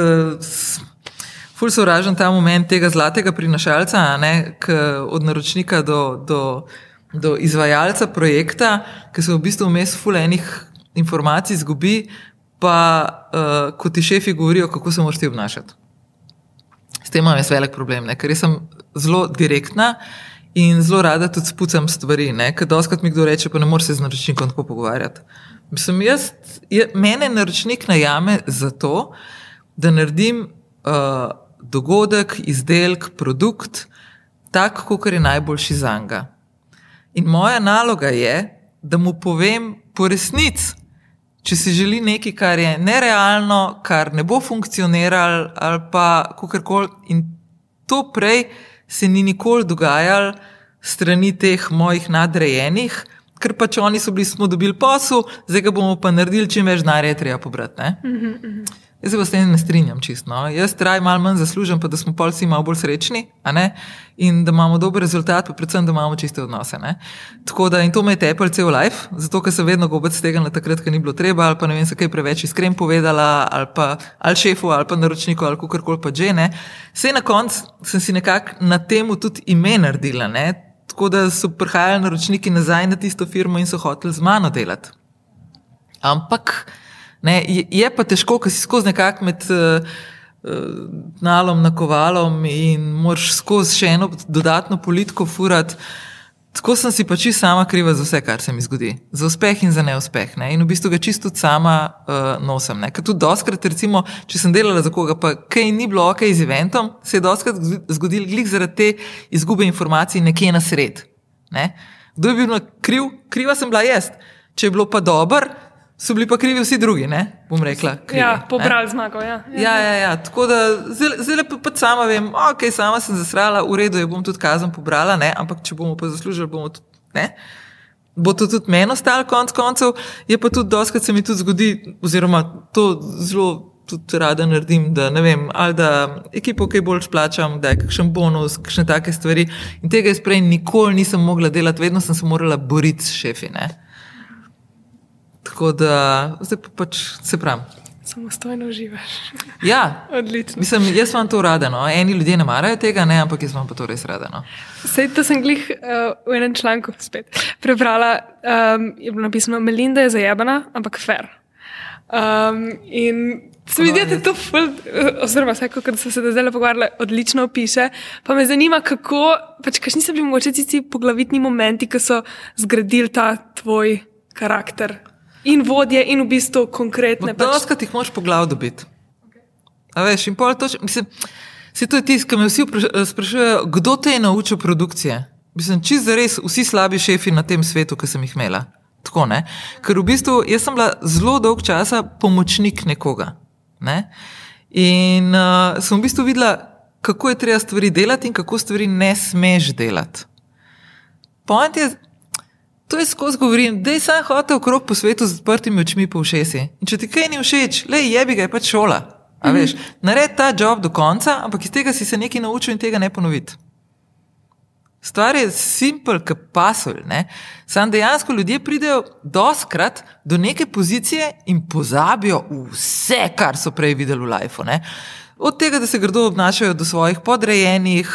ful sovražim ta moment tega zlatega prinašalca, od naročnika do izvajalca projekta, ki se v bistvu vmes ful enih informacij izgubi, pa ko ti šefi govorijo, kako se moraš ti obnašati. S tem imam jaz velik problem, ker jaz sem zelo direktna in zelo rada tudi spucam stvari, ker dostakrat mi kdo reče, pa ne moreš se z naročnikom tako pogovarjati. Mislim, mene naročnik najame zato, da naredim dogodek, izdelek, produkt tak, kakor je najboljši zanga. In moja naloga je, da mu povem po resnici, če si želi nekaj, kar je nerealno, kar ne bo funkcioniralo ali pa kakorkoli. In to prej se ni nikoli dogajalo strani teh mojih nadrejenih, ker pač oni smo dobili posel, zdaj ga bomo pa naredili, čim več denarja je treba pobrati. Jaz se pa s tem ne strinjam čisto. Jaz raj malo manj zaslužim, pa da smo pol vsi malo bolj srečni, in da imamo dober rezultat, pa predvsem, da imamo čiste odnose. Tako da, in to me je tepel cel life, zato ker sem vedno gobec stegnila takrat, ker ni bilo treba, ali pa ne vem, se kaj preveč iskren povedala, ali šefu, ali pa naročniku, ali kakorkoli pa že. Sej na koncu sem si nekako na temu tudi ime naredila, tako da so prihajali naročniki nazaj na tisto firmo in so hoteli z mano delati. Ampak je pa težko, ker si skozi nekako med nalom na kovalom in moraš skozi še eno dodatno politiko furati. Tako sem si pa čisto sama kriva za vse, kar se mi zgodi. Za uspeh in za neuspeh. Ne? In v bistvu ga čisto sama nosim. Ker tudi doskrat, recimo, če sem delala za koga, pa kaj ni bilo okej z eventom, se je doskrat zgodil glih zaradi te izgube informacij nekje na sred. Ne? Kdo je bil kriv? Kriva sem bila jaz. Če je bilo pa dober, so bili pa krivi vsi drugi, ne? Bom rekla. Krivi, pobrali zmago, ja. Ja. Tako da zdaj pa sama vem, ok, sama sem zasrala, v redu, jo bom tudi kazen pobrala, ne? Ampak če bomo pa zaslužili, bomo tudi, ne? Bo to tudi meni ostalo konec koncev, je pa tudi doskrat se mi tudi zgodi, oziroma to zelo tudi rada naredim, da ne vem, ali da ekipo kaj bolj plačam, da je kakšen bonus, kakšne take stvari in tega jaz prej nikoli nisem mogla delati, vedno sem se morala boriti s šefi, ne? Tako da, zdaj pa pač se pravim. Samostojno uživaš. Ja. Odlično. Mislim, jaz vam to rada, no. Eni ljudje ne marajo tega, ne, ampak jaz vam pa to res rada, no. Sej, to sem glih v enem članku spet prebrala, je bilo napisano, Melinda je zajebana, ampak fair. In se mi zdi, da je to ful, oziroma vse, kot so se zdaj pogovarjali, odlično opiše, pa me zanima, kako, pač kakšni so bili mogoče tisti poglavitni momenti, ki so zgradili ta tvoj karakter. In vodje, in v bistvu konkretne. Doskrat jih moraš po glavu dobiti. A veš, in pol točno, mislim, se to je tisto, ki me vsi sprašujejo, kdo te je naučil produkcije? Mislim, čisto zares vsi slabi šefi na tem svetu, ki sem jih imela. Tako, ne? Ker v bistvu, jaz sem bila zelo dolg časa pomočnik nekoga. Ne? In sem v bistvu videla, kako je treba stvari delati in kako stvari ne smeš delati. Point je, to je skozi govorim, da je sam hotel okrog po svetu z odprtimi očmi po ušesi. In če ti kaj ni všeč, jebi ga, je pač šola. A veš, naredi ta job do konca, ampak iz tega si se nekaj naučil in tega ne ponoviti. Stvar je simpel, kot pasulj, ne. Samo dejansko ljudje pridejo doskrat do neke pozicije in pozabijo vse, kar so prej videli v lifeu, ne. Od tega, da se grdo obnašajo do svojih podrejenih,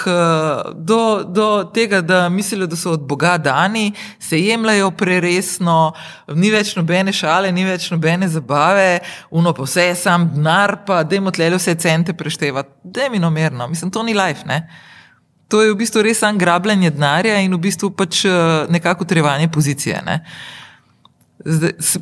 do tega, da mislijo, da so od Boga dani, se jemljajo preresno, ni več nobene šale, ni več nobene zabave, pa vse je sam denar, pa dajmo tlele vse cente preštevati. Daj mi nomerno, mislim, to ni life, ne. To je v bistvu res sam grabljanje denarja in v bistvu pač nekako utrjevanje pozicije, ne. Zdaj,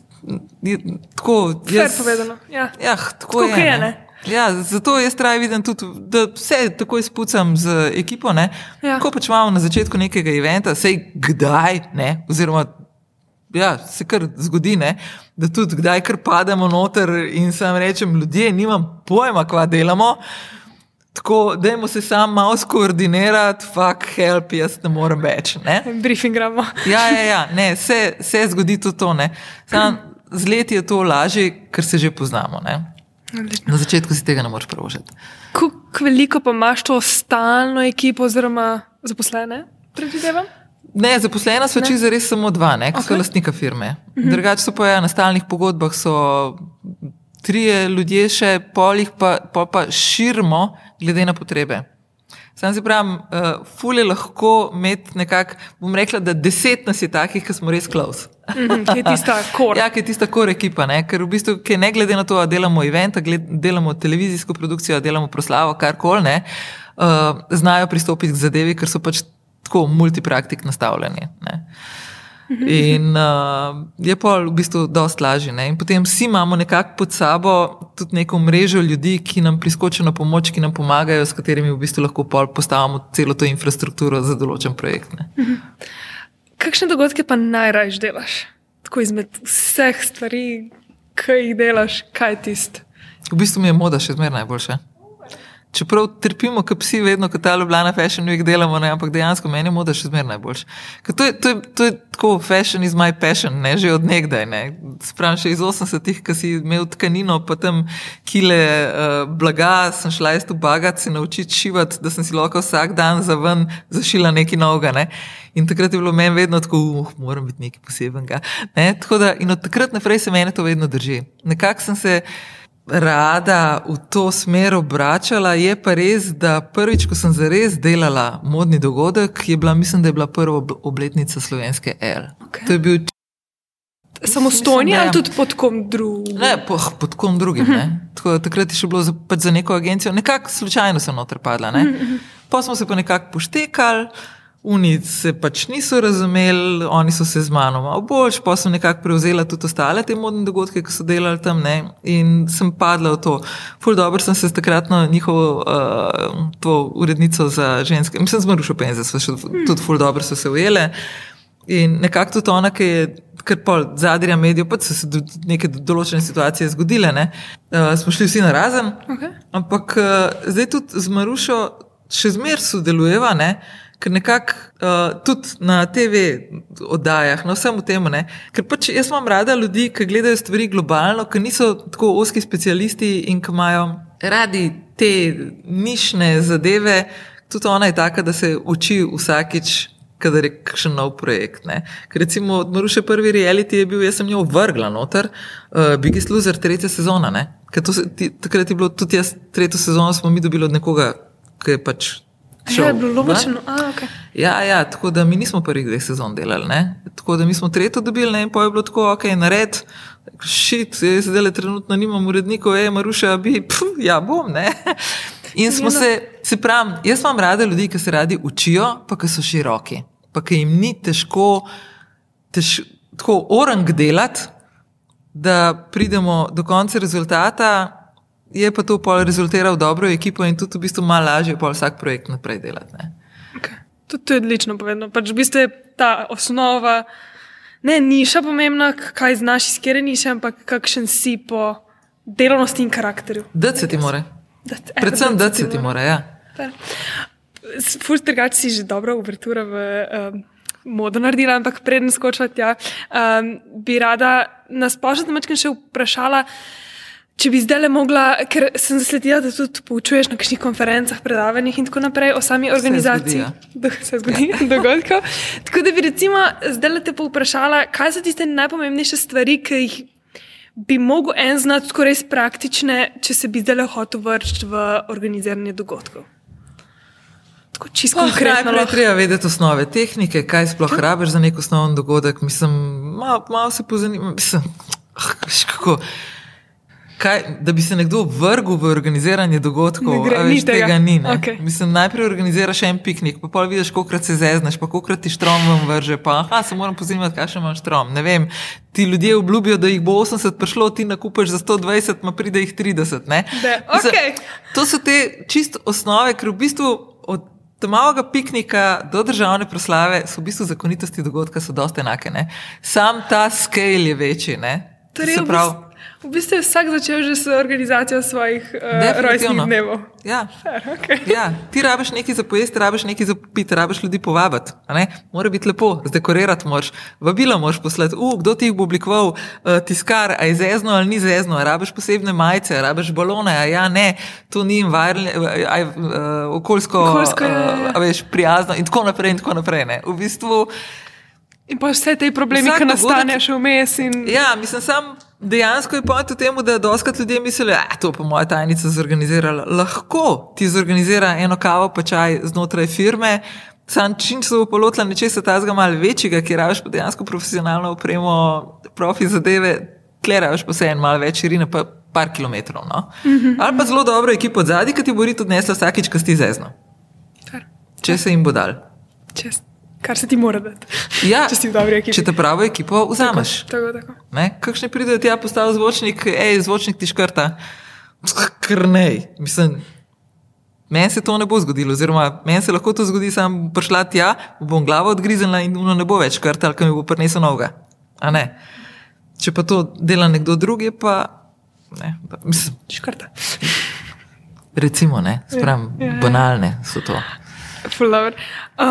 tako, Fair povedano, ja. Ja, tako je, ne. Ja, zato jaz raje vidim tudi, da vse takoj spucam z ekipo, ne. Ja. Ko pač imamo na začetku nekega eventa, sej kdaj, ne, oziroma ja, se kar zgodi, ne, da tudi kdaj kar pademo noter in sam rečem, ljudje, nimam pojma, kva delamo, tako dajmo se sam malo skoordinirati, fuck help, jaz ne morem več, ne. Briefing gramo. Ja, ne, se zgodi tudi to, ne. Sam z leti je to lažje, ker se že poznamo, ne. Na začetku si tega ne moreš pravožiti. Kako veliko pa imaš to stalno ekipo oziroma zaposlene, predvidevam? Ne, zaposlena so čisto res samo dva, ne, ki so lastnika firme. Drugače so pa na stalnih pogodbah so 3 ljudje še, pol pa širimo glede na potrebe. Sam si pravim, ful je lahko imeti nekako, bom rekla, da 10 nas je takih, ki smo res close. Ki je tista core. Ja, ki je tista core ekipa, ne? Ker v bistvu, ki ne glede na to, a delamo event, a delamo televizijsko produkcijo, a delamo proslavo, karkoli, ne, znajo pristopiti k zadevi, ker so pač tako multipraktik nastavljeni, ne. In je pa v bistvu dosti lažje, ne. In potem vsi imamo nekako pod sabo tudi neko mrežo ljudi, ki nam priskočijo na pomoč, ki nam pomagajo, s katerimi v bistvu lahko pol postavimo celo to infrastrukturo za določen projekt, ne. Kakšne dogodke pa najrajš delaš? Tako izmed vseh stvari, ki jih delaš, kaj je tist? V bistvu mi je moda še zmeraj najboljša. Čeprav trpimo, kot psi vedno, kot ta Ljubljana Fashion Week delamo, ne, ampak dejansko meni je moda še zmeraj najboljša. Ker to je tako, fashion is my passion, ne, že od nekdaj, ne. Spravim, še iz 80-ih, ko si imel tkanino, pa tam kile blaga, sem šla jaz tu bagat, se naučiti šivati, da sem si lahko vsak dan za ven zašila nekaj novega, ne. In takrat je bilo meni vedno tako, moram biti nekaj posebenega, ne. Tako da, in od takrat naprej se mene to vedno drži. Nekako sem se rada v to smer obračala, je pa res, da prvič, ko sem zares delala modni dogodek, je bila, mislim, da je bila prva obletnica slovenske L. Okay. To je bil Samostojni Mislim, da ali ja. tudi pod kom drugim? Ne, pod kom drugim. Ne. Tako, takrat je še bilo za neko agencijo, nekako slučajno sem noter padla. Pa smo se pa nekako poštekali, oni se pač niso razumeli, oni so se z mano malo boljš, pa sem nekako prevzela tudi ostale te modne dogodke, ki so delali tam, ne, in sem padla v to. Ful dobro sem se takratno njihovo to urednico za ženske, mislim, z Marušo Penze, tudi ful dobro so se ujele in nekako tudi ona, ki je kar pol zadirja medijev, pa so se neke določene situacije zgodile, ne, smo šli vsi na razen, ampak zdaj tudi z Marušo še zmer sodelujeva, ne, ker nekako tudi na TV oddajah, na vsem v tem, ne, ker pač jaz imam rada ljudi, ki gledajo stvari globalno, ki niso tako ozki specialisti in ki imajo radi te nišne zadeve, tudi ona je taka, da se uči vsakič, kadar je kakšen nov projekt. Ne. Ker recimo od Maruše prvi reality je bil, jaz sem njo vrgla noter, Biggest Loser 3. sezona, ne. Ker takrat je bilo tudi jaz 3. sezono smo mi dobili od nekoga, ki je pač šel. Je bilo ločeno, okay. Ja, tako da mi nismo prvih 2 sezon delali, ne. Tako da mi smo 3. dobili, ne, in pa je bilo tako, nared, jaz zdaj trenutno nimam urednikov, Maruša, ja bom, ne. In smo se pravim, jaz imam rada ljudi, ki se radi učijo, pa ki so široki, pa ki jim ni težko tako orang delati, da pridemo do konca rezultata, je pa to pol rezultira v dobro ekipo in tudi v bistvu malo lažje pol vsak projekt naprej delati. Ne. Okay. To je odlično povedano. Pač v bistvu je ta osnova, ne niša pomembna, kaj znaš iz kjere niše, ampak kakšen si po delovnosti in karakterju. Dati se ti more. Predvsem dati se ti more, ja. Ful trgač si že dobra uvertura v modo naredila, ampak preden skočila tja, bi rada nas pošljati mačkem še vprašala, če bi zdaj le mogla, ker sem zasledila, da tudi poučuješ na kakšnih konferencah, predavanjih in tako naprej o sami organizaciji. Se zgodi, dogodkov. Tako da bi recimo zdaj le te povprašala, kaj so tiste najpomembnejše stvari, ki jih bi mogel en znati tako res praktične, če se bi zdaj le hotel vršiti v organiziranje dogodkov. Tako čisto konkretno. Najprej treba vedeti osnove tehnike, kaj sploh rabiš za nek osnoven dogodek. Mislim, malo se pozanima, mislim, kako... da bi se nekdo vrgel v organiziranje dogodkov, tega ni. Okay. Mislim, najprej organiziraš en piknik, pa pol vidiš, kolikrat se zezneš, pa kolikrat ti štrom vam vrže, pa se moram pozanimati, kakšen imam štrom. Ne vem, ti ljudje obljubijo, da jih bo 80 prišlo, ti nakupaš za 120, ma pride jih 30. Ne? Okay. To so te čist osnove, ker v bistvu od malega piknika do državne proslave so v bistvu zakonitosti dogodka so dosti enake. Ne? Sam ta scale je večji. Ne? Torej, v bistvu je vsak začel že s organizacijo svojih rojstnih dnevov. Ja. Okay. Ja, ti rabiš nekaj za pojesti, rabiš nekaj za popiti, rabiš ljudi povabiti. Mora biti lepo, zdekorirati moraš, vabila moraš poslati, kdo ti jih bo oblikoval, tiskar, a je zezno ali ni zezno, a rabiš posebne majice, rabiš balone, a ja, ne, to ni okoljsko prijazno in tako naprej. Ne. V bistvu... In pa vse te problemi, ki nastaneš vmes. Ja, mislim, sam dejansko je point v tem, da doskrat ljudje mislijo, to pa moja tajnica zorganizirala. Lahko ti zorganizira eno kavo pa čaj znotraj firme, sam čim se bo polotila nečesa tazga malo večjega, ki rabiš pa dejansko profesionalno opremo, profi zadeve, tle rabiš pa se en malo več širine, pa par kilometrov. No? Ali pa zelo dobro ekipo od zadaj, ki ti bo rit odnesla vsakič, ko si zezno. Če se jim bo dal. Kar se ti mora dati. Ja, če si v dobri ekipi. Če te pravo ekipo vzameš. Tako. Kakšni pridejo tja postavil zvočnik, zvočnik ti škrta. Krnej. Mislim, meni se to ne bo zgodilo, oziroma meni se lahko to zgodi, sam prišla tja, bom glavo odgriznila in ne bo več škrtal, ki mi bo prinesel novega. A ne? Če pa to dela nekdo drugi, pa ne. Mislim, škrta. Recimo, ne. Spravim, banalne so to. Ful dobro.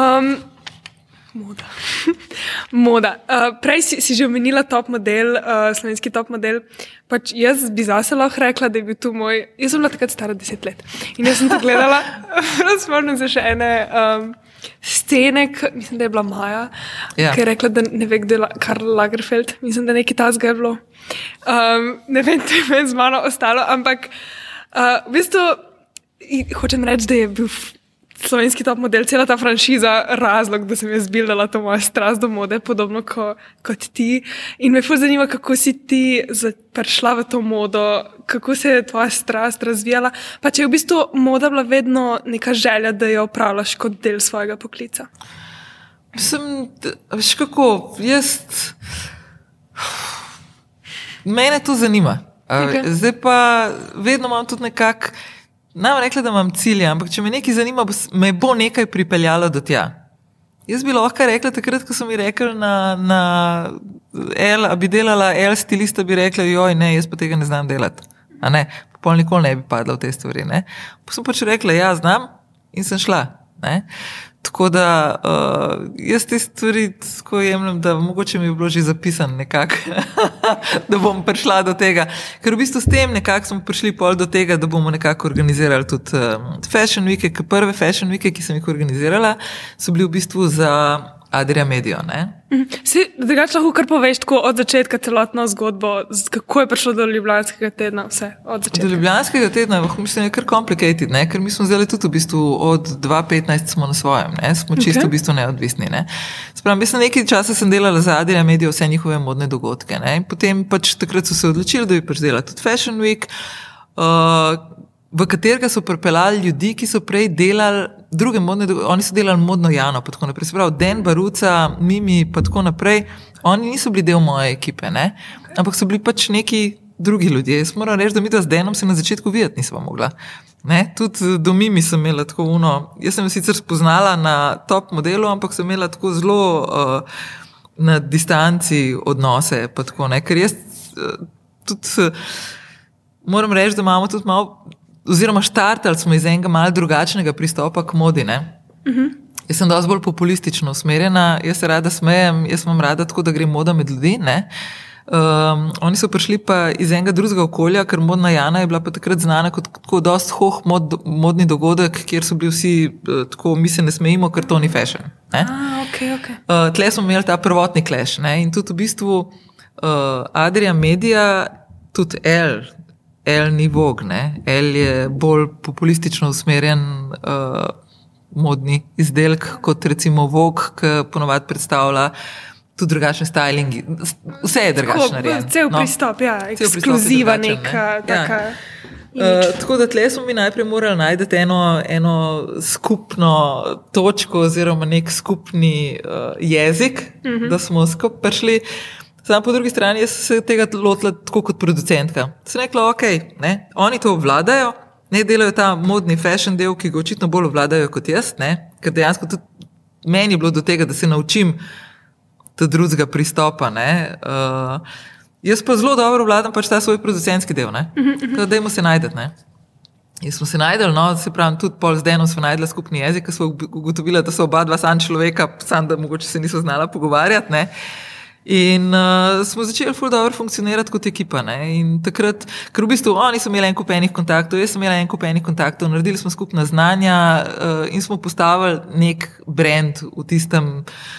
Moda. Prej si že omenila top model, slovenski top model. Pač jaz bi zase lahko rekla, da je bil tu moj... Jaz sem bila takrat stara 10 let. In jaz sem to gledala. Spomnim se še ene scene, mislim, da je bila Maja, ki je rekla, da ne ve, kdo je Karl Lagerfeld. Mislim, da nekaj tazga je bilo. Ne vem, to je meni z mano ostalo, ampak v bistvu hočem reči, da je bil slovenski top model, cela ta franšiza, razlog, da sem jaz zbildala to mojo strast do mode, podobno kot ti. In me ful zanima, kako si ti prišla v to modo, kako se je tvoja strast razvijala, pa če je v bistvu moda bila vedno neka želja, da jo opravljaš kot del svojega poklica. Veš kako, mene to zanima. Okay. Zdaj pa vedno imam tudi nekako, nam rekla, da imam cilje, ampak če me nekaj zanima, me bo nekaj pripeljalo do tja. Jaz bi lahko rekla takrat, ko so mi rekli na a bi delala stilista, bi rekla, joj, ne, jaz pa tega ne znam delati. A ne, pol nikoli ne bi padla v te stvari, ne. Pa sem pač rekla, ja, znam in sem šla, ne. Tako da jaz te stvari tako jemljem, da mogoče mi je bilo že zapisan nekako, da bom prišla do tega. Ker v bistvu s tem nekako smo prišli pol do tega, da bomo nekako organizirali tudi fashion weeke, ker prve fashion weeke, ki sem jih organizirala, so bili v bistvu za Adria Medio, ne? Si drugače lahko kar poveš tako od začetka celotno zgodbo, kako je prišlo do Ljubljanskega tedna, vse od začetka? Do Ljubljanskega tedna, mislim, je kar complicated, ne? Ker mi smo zdaj tudi v bistvu od 2015 smo na svojem, ne? Smo čisto v bistvu neodvisni, ne? Spravim, mislim, nekaj časa sem delala za Adria Medio vse njihove modne dogodke, ne? In potem pač takrat so se odločili, da bi pač delala tudi Fashion Week, v katerega so pripeljali ljudi, ki so prej delali druge modne, oni so delali modno Jano, pa tako naprej. Se pravi, Den, Baruca, Mimi, pa tako naprej, oni niso bili del moje ekipe, ne? Ampak so bili pač neki drugi ljudje. Jaz moram reči, da mi to z Denom se na začetku videti nisva mogla. Ne? Tudi do Mimi sem imela tako jaz sem jo sicer spoznala na top modelu, ampak sem imela tako zelo na distanci odnose, pa tako, ne? Ker jaz tudi moram reči, da imamo tudi malo oziroma štartali smo iz enega malo drugačnega pristopa k modi, ne? Jaz sem dosti bolj populistično usmerjena, jaz se rada smejem, jaz imam rada tako, da gre moda med ljudi, ne? Oni so prišli pa iz enega drugega okolja, ker modna Jana je bila pa takrat znana kot tako dosti modni dogodek, kjer so bili vsi tako, mi se ne smejimo, ker to ni fashion, ne? Okay. Tle smo imeli ta prvotni clash, ne? In tudi v bistvu Adria Media, tudi L ni Vogue, ne? L je bolj populistično usmerjen modni izdelek, kot recimo Vogue, ki ponovadi predstavlja tudi drugačne stylingi. Vse je drugačno narejeno. Cel pristop, ja, ekskluziva neka, taka. Tako da tle smo mi najprej morali najti eno skupno točko oziroma nek skupni jezik, da smo skupaj prišli. Samo po drugi strani jaz se tega lotila tako kot producentka. Sem rekla, ne, oni to obvladajo, ne delajo ta modni fashion del, ki ga očitno bolj obvladajo kot jaz, ne, ker dejansko tudi meni je bilo do tega, da se naučim ta drugega pristopa, ne. Jaz pa zelo dobro obvladam pač ta svoj producentski del, ne. Tako dajmo se najdeti, ne. Jaz smo se najdeli, no, se pravim, tudi pol z Denom smo najdela skupni jezik, ker smo ugotovila, da so oba dva sam človeka, sam da mogoče se niso znala pogovarjati, ne. In smo začeli ful dobro funkcionirati kot ekipa, ne, in takrat, ker v bistvu oni so imeli en kup enih kontaktov, jaz sem imela en kup enih kontaktov, naredili smo skupna znanja in smo postavili nek brand v tistem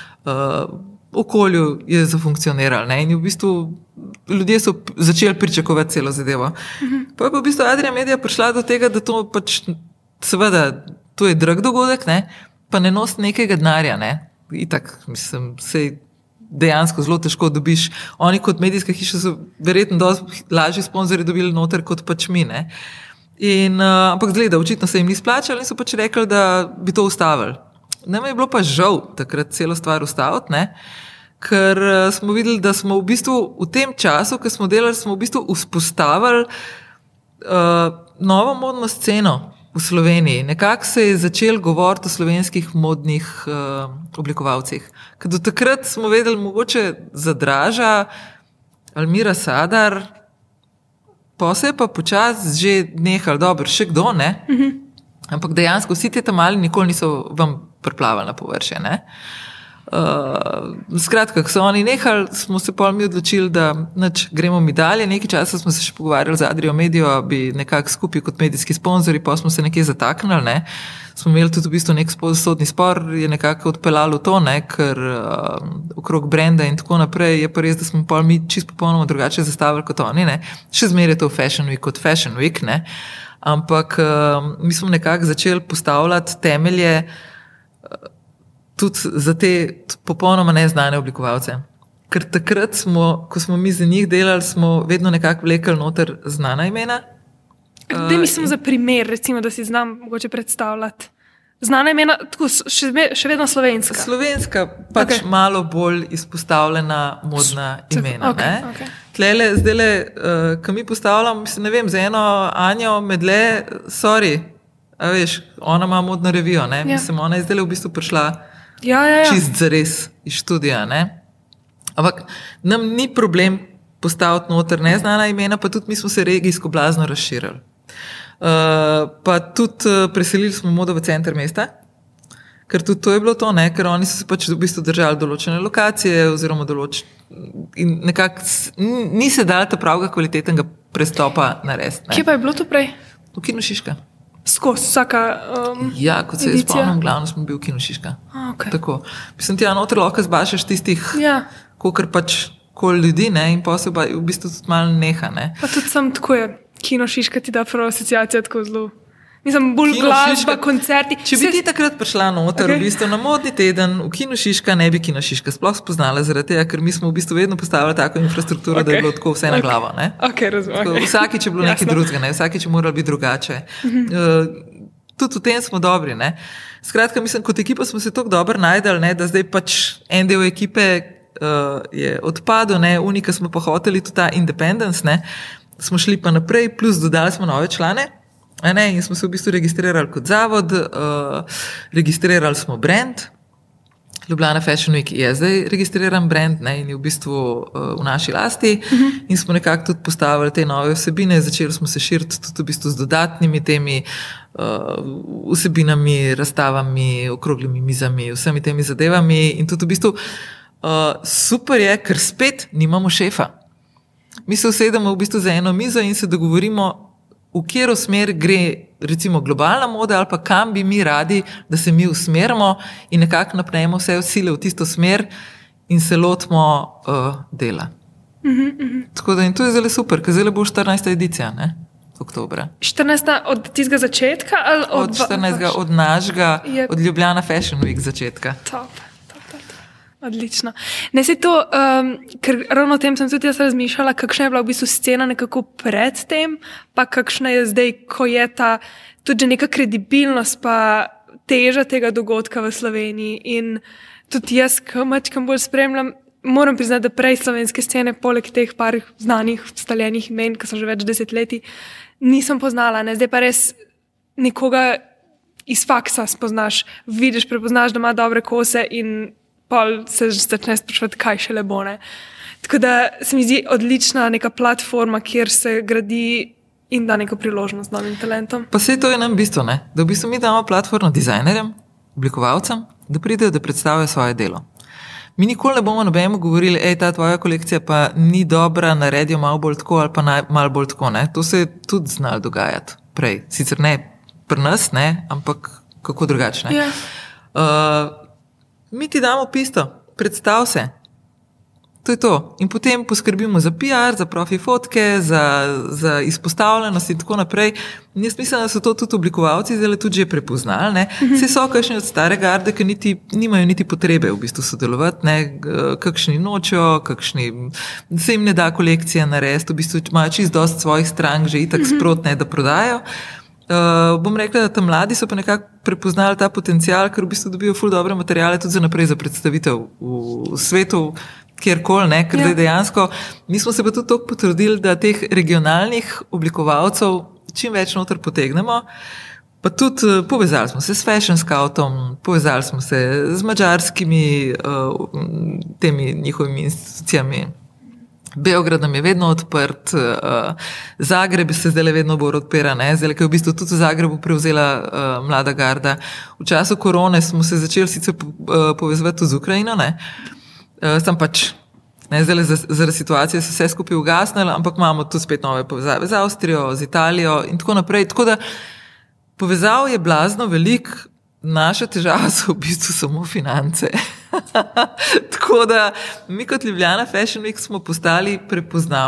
okolju je zafunkcioniral, ne, in v bistvu ljudje so začeli pričakovati celo zadevo. Pa je pa v bistvu Adria Media prišla do tega, da to pač, seveda, to je drag dogodek, ne, pa ne nosi nekega denarja, ne, itak, mislim, sej dejansko zelo težko dobiš. Oni kot medijska hiša so verjetno dosti lažji sponzorji dobili noter kot pač mi, ne. In, ampak zgleda, očitno se jim ni splačalo in so pač rekli, da bi to ustavili. Nam je bilo pa žal takrat celo stvar ustaviti, ne, ker smo videli, da smo v bistvu v tem času, ko smo delali, smo v bistvu vzpostavili novo modno sceno v Sloveniji. Nekako se je začel govoriti o slovenskih modnih oblikovalcih. Ker do takrat smo vedeli, mogoče zadraža Almira Sadar, pa se je pa počasi že nehal, dobro, še kdo, ne? Ampak dejansko vsi te mali nikoli niso vam priplavali na površje, ne? Skratka, ko so oni nehali, smo se pol mi odločili, da gremo mi dalje. Nekaj časa smo se še pogovarjali z Adrio Medio, bi nekako skupaj kot medijski sponzori, pa smo se nekje zataknili, ne. Smo imeli tudi v bistvu nek sodni spor, je nekako odpeljalo to, ne, ker okrog brenda in tako naprej, je pa res, da smo pol mi čisto popolnoma drugače zastavili kot oni, ne. Še zmeraj je to Fashion Week kot Fashion Week, ne. ampak mi smo nekako začeli postavljati temelje tudi za te popolnoma neznane oblikovalce. Ker takrat ko smo mi za njih delali, smo vedno nekako vlekli noter znana imena. Da mislim za primer, recimo, da si znam mogoče predstavljati. Znana imena, tako še vedno slovenska. Slovenska, pač malo bolj izpostavljena modna imena. Okay. Tlele, zdajle, ko mi postavljamo, mislim, ne vem, za eno Anjo Medle, sorry, a veš, ona ima modno revijo, ne? Mislim, ona je zdajle v bistvu prišla čist zares iz študija, ne? Ampak nam ni problem postaviti noter neznana imena, pa tudi mi smo se regijsko blazno razširili. Pa tudi preselili smo modo v center mesta, ker tudi to je bilo to, ne? Ker oni so se pač v bistvu držali določene lokacije oziroma in nekako ni se dala ta pravega kvalitetnega prestopa narediti. Kje pa je bilo to prej? V Kinu Šiška. Skozi vsaka ja, kot se je spomnim, glavno smo bili v Kinu Šiška. Okay. Tako. Mislim, ti noter lahko zbašaš tistih, kolikor pač kol ljudi, ne? In posel pa v bistvu tudi malo neha. Ne? Pa tudi sam tako je. Kino Šiška ti da prva asociacija tako zelo. Mislim, bolj glasba, koncerti. Če bi ti takrat prišla noter, v bistvu na modni teden v Kino Šiška, ne bi Kino Šiška sploh spoznala zaradi tega, ker mi smo v bistvu vedno postavili tako infrastrukturo, da je bilo tako vse na glavo. Ne? Razumem. Vsakič je bilo nekaj drugega, ne? Vsakič je moralo biti drugače. Tudi v tem smo dobri. Ne? Skratka, mislim, kot ekipa smo se tako dobro najdali, ne? Da zdaj pač en del ekipe je odpadel, unika smo pa hoteli tudi ta independence, ne? Smo šli pa naprej, plus dodali smo nove člane, in smo se v bistvu registrirali kot zavod, registrirali smo brand. Ljubljana Fashion Week je zdaj registriran brand, in je v bistvu v naši lasti, in smo nekako tudi postavili te nove vsebine, začeli smo se širiti tudi v bistvu z dodatnimi temi vsebinami, razstavami, okroglimi mizami, vsemi temi zadevami, in tudi v bistvu super je, ker spet nimamo šefa. Mi se usedemo v bistvu za eno mizo in se dogovorimo, v katero smer gre recimo globalna moda ali pa kam bi mi radi, da se mi usmerimo in nekako napnemo vse sile v tisto smer in se lotimo dela. Tako da in to je zelo super, ker zelo bo 14. edicija, ne? Oktobra. 14. od tistega začetka? Ali od 14. od našega, od Ljubljana Fashion Week začetka. Top. Odlično. Ne se to, ker ravno o tem sem tudi jaz razmišljala, kakšna je bila v bistvu scena nekako pred tem, pa kakšna je zdaj, ko je ta tudi neka kredibilnost pa teža tega dogodka v Sloveniji. In tudi jaz, ko mačkam bolj spremljam, moram priznati, da prej slovenske scene, poleg teh parih znanih, ustaljenih imen, ki so že več desetletij, nisem poznala. Ne? Zdaj pa res nekoga iz faksa spoznaš, vidiš, prepoznaš, da ima dobre kose in pol se začne spraševati, kaj še lepo, ne. Tako da se mi zdi odlična neka platforma, kjer se gradi in da neko priložnost novim talentom. Pa sej to je nam bistvo, ne? Da v bistvu mi damo platformo dizajnerjem, oblikovalcem, da pridejo, da predstavijo svoje delo. Mi nikoli ne bomo nobenemu govorili, ta tvoja kolekcija pa ni dobra, naredijo malo bolj tako ali pa malo bolj tako, ne. To se je tudi znalo dogajati prej. Sicer ne pri nas, ne, ampak kako drugačne. Mi ti damo pisto, predstav se. To je to. In potem poskrbimo za PR, za profi fotke, za izpostavljenost in tako naprej. In jaz mislim, da so to tudi oblikovalci zdaj tudi že prepoznali. Ne? Vse so kakšni od stare garde, ki nimajo niti potrebe v bistvu sodelovati, ne? Kakšni nočejo, se jim ne da kolekcija narediti, v bistvu imajo čisto dosti svojih strank že itak sprotne, da prodajo. Bom rekla, da tam mladi so pa nekako prepoznali ta potencial, ker v bistvu dobijo ful dobre materijale tudi za naprej za predstavitev v svetu, kjerkoli, ne, ker dejansko mi smo se pa tudi toliko potrudili, da teh regionalnih oblikovalcev čim več noter potegnemo, pa tudi povezali smo se s Fashion Scoutom, povezali smo se z madžarskimi temi njihovimi institucijami. Beograd nam je vedno odprt, Zagreb se zdaj vedno bolj odpira, ne? Zdaj, ki je v bistvu tudi v Zagrebu prevzela mlada garda. V času korone smo se začeli sicer povezovati z Ukrajino, ne? Sem pač, ne, zdaj zaradi situacije se vse skupaj ugasnilo, ampak imamo tudi spet nove povezave z Avstrijo, z Italijo in tako naprej. Tako da povezav je blazno velik, naša težava so v bistvu samo finance. Tako da mi kot Ljubljana Fashion Week smo postali prepoznavni.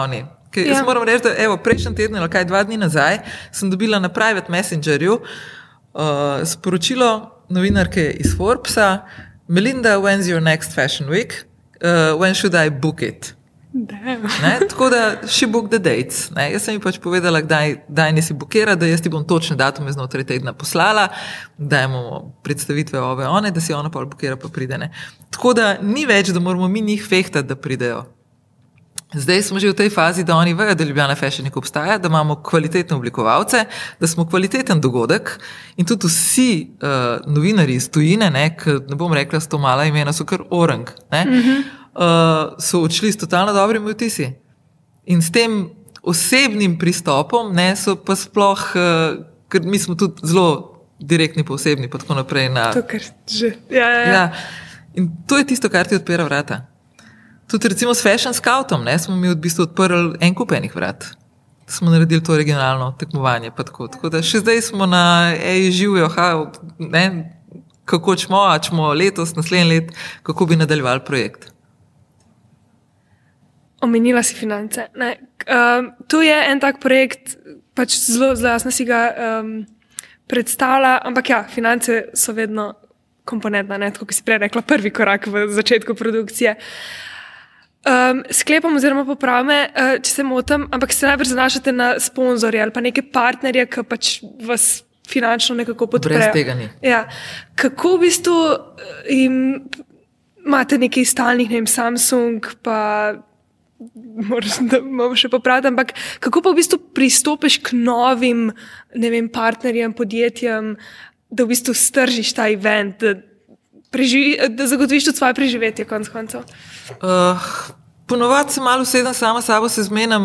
Jaz moram reči, da prejšnji teden, ali kaj 2 dni nazaj, sem dobila na private messengerju sporočilo novinarke iz Forbesa: Melinda, when's your next fashion week? When should I book it? Tako da she booked the dates. Jaz sem ji pač povedala, kdaj nisi bukira, da jaz ti bom točne datume znotraj tedna poslala, da imamo predstavitve one, da si ona pa bukira pa pride. Ne. Tako da ni več, da moramo mi njih fehtati, da pridejo. Zdaj smo že v tej fazi, da oni vejo, da Ljubljana Fashion Week obstaja, da imamo kvalitetne oblikovalce, da smo kvaliteten dogodek in tudi vsi novinarji iz tujine, ne bom rekla s to mala imena, so kar orang, so odšli s totalno dobrimi vtisi. In s tem osebnim pristopom so pa sploh, ker mi smo tudi zelo direktni pa osebni pa tako naprej. To, kar že. Ja. In to je tisto, kar ti odpira vrata. Tudi recimo s Fashion Scoutom smo mi v bistvu odprli en kup enih vrat. Smo naredili to regionalno tekmovanje. Pa tako da še zdaj smo na živijo, kako čmo letos, naslednji let, kako bi nadaljevali projekt. Omenila si finance. To je en tak projekt, pač zelo jasno si ga predstavlja, ampak finance so vedno komponentna, tako kot si prej rekla, prvi korak v začetku produkcije. Sklepam oziroma popravme, če se motim, ampak se najbolj zanašate na sponzorje ali pa neke partnerje, ki pač vas finančno nekako podprejo. Brez tega ni. Ja. Kako v bistvu imate nekaj stalnih, ne vem, Samsung, pa moram da imam še popraviti, ampak kako pa v bistvu pristopiš k novim, ne vem, partnerjem, podjetjem, da v bistvu stržiš ta event, da zagotoviš tudi svoje preživetje konec koncev? Ponovadi se malo usedem sama sabo, se zmenam,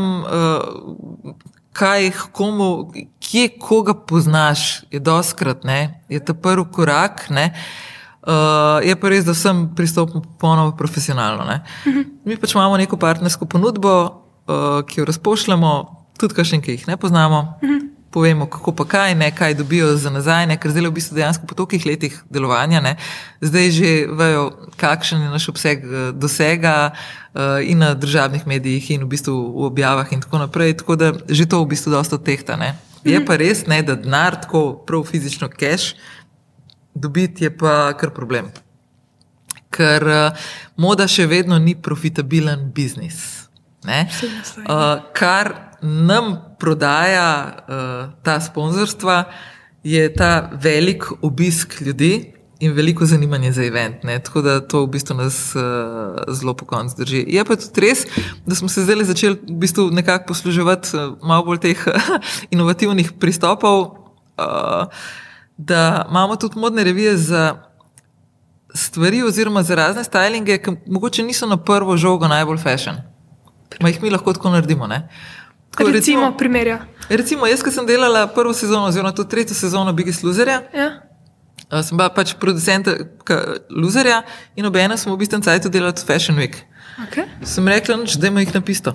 kaj, komu, kje koga poznaš, je dostkrat, je ta prvi korak, je pa res, da vsem pristopim popolnoma profesionalno. Mi pač imamo neko partnersko ponudbo, ki jo razpošljamo, tudi kakšen, ki jih ne poznamo, povemo kako pa kaj dobijo za nazaj, ker zdaj v bistvu dejansko po tolikih letih delovanja, zdaj že vejo, kakšen je naš obseg dosega in na državnih medijih in v bistvu v objavah in tako naprej, tako da že to v bistvu dosta tehta. Je pa res, da denar tako prav fizično cash dobiti je pa kar problem. Ker moda še vedno ni profitabilen biznis. Kar nam prodaja ta sponzorstva, je ta velik obisk ljudi in veliko zanimanje za event. Tako da to v bistvu nas zelo po koncu drži. Je pa tudi res, da smo se zdaj začeli v bistvu nekako posluževati malo bolj teh inovativnih pristopov, da imamo tudi modne revije za stvari oziroma za razne stylinge, ki mogoče niso na prvo žogo najbolj fashion. Ma jih mi lahko tako naredimo, Tako, recimo primerja. Recimo, jaz, ko sem delala prvo sezono oziroma to 3. sezono Biggest Loserja, sem bila pač producentka Loserja in obenem smo v bistvu cajtu delali Fashion Week. Sem rekla, dajmo jih na pisto.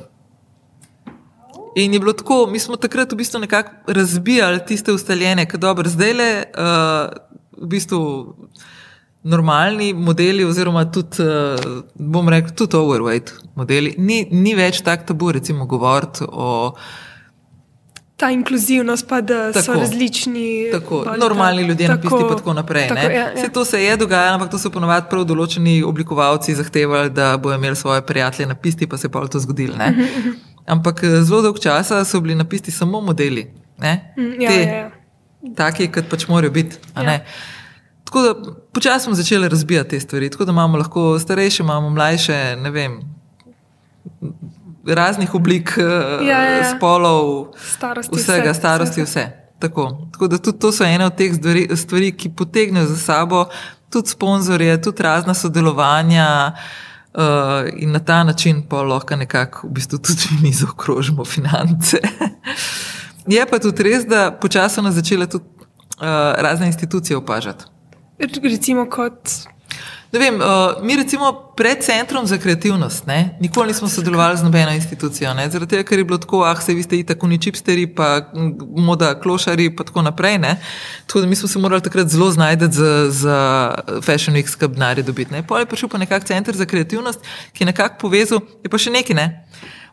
In je bilo tako, mi smo takrat v bistvu nekako razbijali tiste ustaljene, ker dobro, zdajle v bistvu normalni modeli oziroma tudi, bom rekel, tudi overweight modeli, ni več tak tabu, recimo, govoriti o ta inkluzivnost, pa da so različni. Tako, normalni ljudje na pisti pa tako naprej. Vse to se je dogajalo, ampak to so ponovadi prav določeni oblikovalci zahtevali, da bojo imeli svoje prijatelje na pisti, pa se je pa to zgodilo. Ampak zelo dolg časa so bili na pisti samo modeli. Taki, kot pač morajo biti. Tako da počasi smo začeli razbijati te stvari, tako da imamo lahko starejše, imamo mlajše, ne vem, raznih oblik, spolov, starosti, vse. Tako da tudi to so ene od teh stvari, ki potegnejo za sabo tudi sponzorje, tudi razna sodelovanja in na ta način pa lahko nekako v bistvu tudi mi zaokrožimo finance. Je pa tudi res, da počasi nas začele tudi razne institucije opažati. Recimo kot? Ne vem, mi recimo pred Centrom za kreativnost, nikoli nismo sodelovali z nobeno institucijo, zaradi tega, ker je bilo tako, se vi ste itak uničipsteri, pa moda klošari, pa tako naprej, Tako da mi smo se morali takrat zelo znajdeti za Fashion Week skrbnarje dobiti, Potem je prišel pa nekak Center za kreativnost, ki je nekako povezal, je pa še nekaj,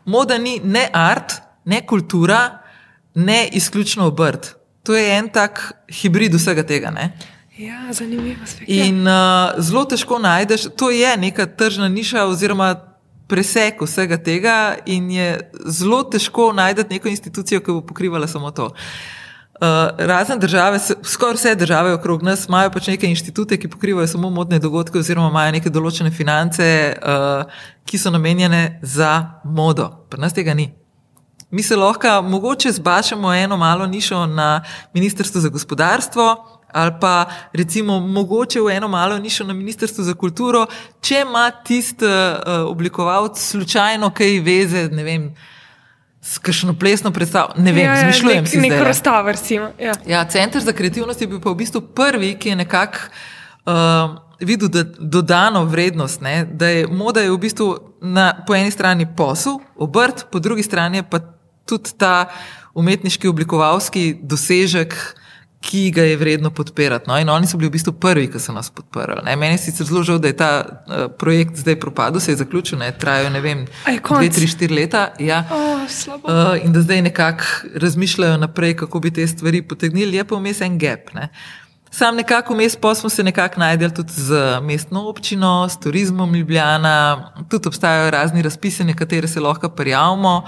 Moda ni ne art, ne kultura, ne izključno obrt. To je en tak hibrid vsega tega, ne? Ja, zanimivo aspekt. In zelo težko najdeš, to je neka tržna niša oziroma presek vsega tega in je zelo težko najti neko institucijo, ki bo pokrivala samo to. Razne države, skoraj vse države okrog nas imajo pač neke inštitute, ki pokrivajo samo modne dogodke oziroma imajo neke določene finance, ki so namenjene za modo. Pri nas tega ni. Mi se lahko mogoče zbašamo eno malo nišo na Ministrstvu za gospodarstvo ali pa recimo mogoče v eno malo nišo na Ministrstvu za kulturo, če ima tisti oblikovalec slučajno kaj veze, ne vem, s kakšno plesno predstavo, ne vem, zmišljujem si zdaj. Neko razstavo, recimo. Ja, Center za kreativnost je bil pa v bistvu prvi, ki je nekako videl dodano vrednost, ne, da je moda je v bistvu po eni strani posel, obrt, po drugi strani je pa tudi ta umetniški oblikovalski dosežek, ki ga je vredno podpirati. No, in oni so bili v bistvu prvi, ki so nas podprli. Meni je sicer zelo žal, da je ta projekt zdaj propadel, se je zaključil, trajajo, ne vem, 2, 3, 4 leta. Ja. Slabo. In da zdaj nekako razmišljajo naprej, kako bi te stvari potegnili, je pa vmes en gap. Ne. Sam nekako vmes pa smo se nekako najdeli tudi z mestno občino, s turizmom Ljubljana, tudi obstajajo razni razpisi, nekatere se lahko prijavimo.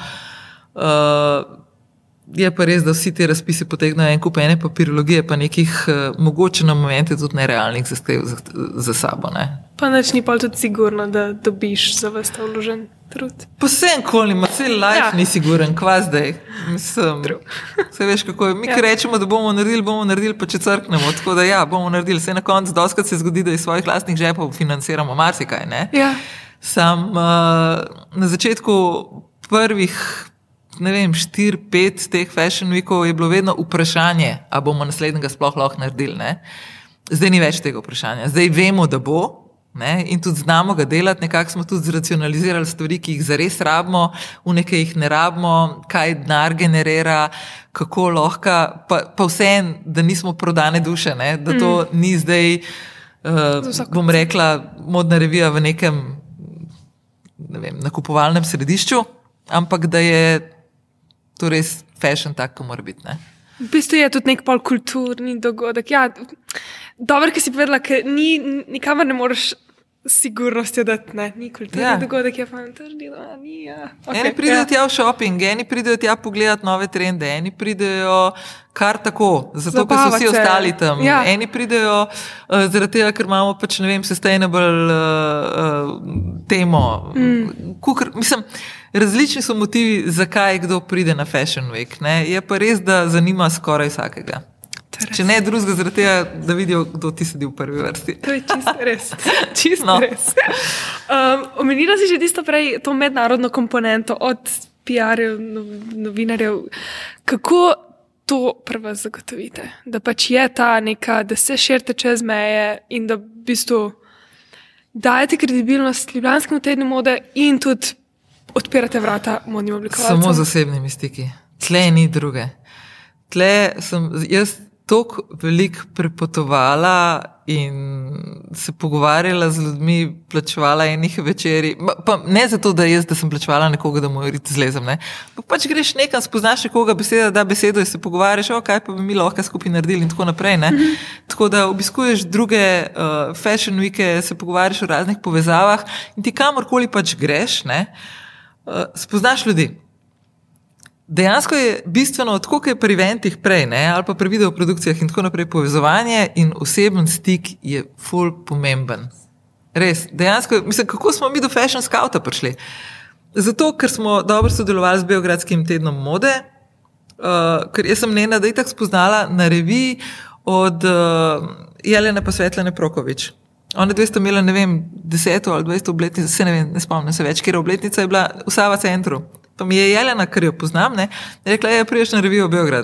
Je pa res, da vsi ti razpisi potegnajo en kup ene papirologije, pa nekih mogoče na momente tudi nerealnih zahtev za sabo. Ne. Pa nič ni pa tudi sigurno, da dobiš za vas ta vložen trud. Pa vsem koli, cel life ni siguren, kva zdaj. Mislim, se veš kako je. Mi rečemo, da bomo naredili, pa če crknemo. Tako da ja, bomo naredili. Vse na koncu doskrat se zgodi, da iz svojih lastnih žepov financiramo marsikaj. Ne. Ja. Sam na začetku prvih 4-5 teh Fashion Weekov je bilo vedno vprašanje, a bomo naslednjega sploh lahko naredili. Ne? Zdaj ni več tega vprašanja. Zdaj vemo, da bo, ne? In tudi znamo ga delati, nekako smo tudi zracionalizirali stvari, ki jih zares rabimo, v nekaj jih ne rabimo, kaj denar generira, kako lahko, pa vsem, da nismo prodane duše, ne? Da to ni zdaj, bom rekla, modna revija v nekem nakupovalnem središču, ampak da je to res fashion tak, ko mora biti. Ne? V bistvu je tudi nek pol kulturni dogodek. Ja, dobro, ki si povedala, ker nikamor ne moreš sigurnostjo dati, ne. Ni kulturni dogodek, je pa naredilo, ni, ja. Okay, eni pridejo tja v shopping, eni pridejo tja pogledati nove trende, eni pridejo kar tako, zato ker so vsi ostali tam. Ja. Eni pridejo zaradi tega, ker imamo pač, ne vem, sustainable temo. Mislim, različni so motivi, zakaj kdo pride na Fashion Week. Ne? Je pa res, da zanima skoraj vsakega. Če ne drugega, zaradi tega, da vidijo, kdo ti sedi v prvi vrsti. To je čisto res. Res. Omenila si že tisto prej, to mednarodno komponento od PR-jev, novinarjev. Kako to pri vas zagotovite? Da pač je ta neka, da se širite čez meje in da v bistvu dajete kredibilnost Ljubljanskemu tednu mode in tudi odpirate vrata modnim oblikovalcem. Samo zasebnimi stiki. Tle ni druge. Tle sem jaz toliko veliko prepotovala in se pogovarjala z ljudmi, plačevala enih večeri. Pa ne zato, da sem plačevala nekoga, da mu rit zlezem. Ne? Pa pač greš nekam, spoznaš nekoga, beseda da besedo in se pogovarjaš, kaj pa bi mi lahko skupaj naredili in tako naprej. Ne? Tako da obiskuješ druge Fashion Weeke, se pogovarjaš o raznih povezavah in ti kamorkoli pač greš, ne? Spoznaš ljudi. Dejansko je bistveno, tako kot je pri eventih prej, ne, ali pa pri videoprodukcijah in tako naprej, povezovanje in oseben stik je ful pomemben. Res, dejansko, mislim, kako smo mi do Fashion Scouta prišli? Zato, ker smo dobro sodelovali z Beogradskim tednom mode, ker jaz sem njena, da itak spoznala na reviji od Jelene pa Svetlane Prokovič. Ona 200 imela, ne vem, 10 ali 20 obletnic, se ne vem, ne spomnim se več, kjer obletnica je bila v Sava centru. Pa mi je Jelena, ker jo poznam, ne, rekla, priješ na revijo v Beograd.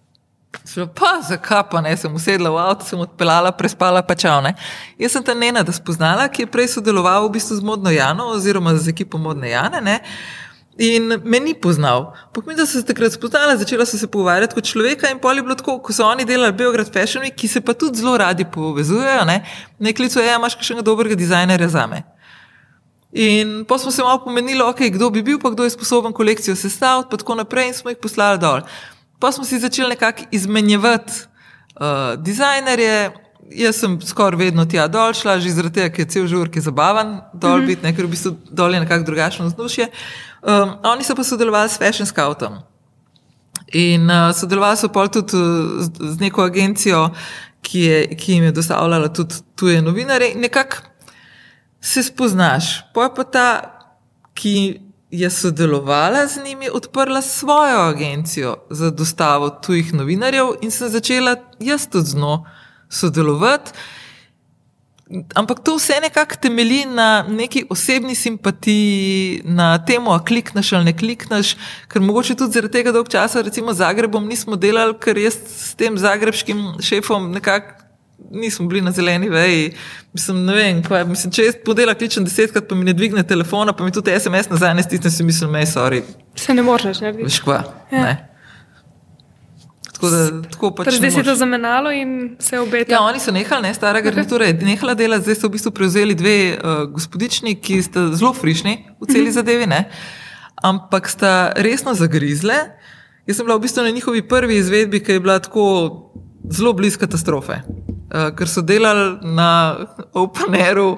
Pa zakaj pa ne, sem usedla v avto, sem odpeljala, prespala pa čau, ne. Jaz sem ta Nenada spoznala, ki je prej sodeloval v bistvu z Modno Jano oziroma z ekipo Modne Jane, ne, in me ni poznal. Potem, da so se takrat spoznala, začela so se pogovarjati kot človeka in pol je bilo tako, ko so oni delali Beograd Fashion Week, ki se pa tudi zelo radi povezujejo, ne, klicujo, imaš kakšnega dobrega dizajnerja zame. In pa smo se malo pomenili, okay, kdo bi bil, pa kdo je sposoben kolekcijo sestaviti, pa tako naprej, in smo jih poslali dol. Pa smo si začeli nekako izmenjevati dizajnerje. Jaz sem skoraj vedno tja dol šla, že zaradi tega, ker je cel žurk zabaven dol biti, ker v bistvu dol je nekako drugačno vzdušje. Oni so pa sodelovali s Fashion Scoutom. In sodelovali so pol tudi z neko agencijo, ki jim je dostavljala tudi tuje novinarje. Nekako se spoznaš. Pa ta, ki je sodelovala z njimi, odprla svojo agencijo za dostavo tujih novinarjev in sem začela jaz tudi z njo sodelovati. Ampak to vse nekako temelji na neki osebni simpatiji, na temu, a klikneš ali ne klikneš, ker mogoče tudi zaradi tega dolg časa, recimo z Zagrebom nismo delali, ker jaz s tem zagrebškim šefom nekako nismo bili na zeleni veji. Ne vem, če jaz po dela kličem 10krat, pa mi ne dvigne telefona, pa mi tudi SMS nazaj ne stisne, si mislim, sorry. Se ne moreš narediti. Veš kva, ne. Tako pač zdaj se je to zamenjalo in se obeta. Ja, oni so nehali, stara garnitura je nehala delati, zdaj so v bistvu prevzeli dve gospodični, ki sta zelo frišni v celi zadevi, ne. Ampak sta resno zagrizle. Jaz sem bila v bistvu na njihovi prvi izvedbi, ki je bila tako zelo blizu katastrofe. Ker so delali na open airu,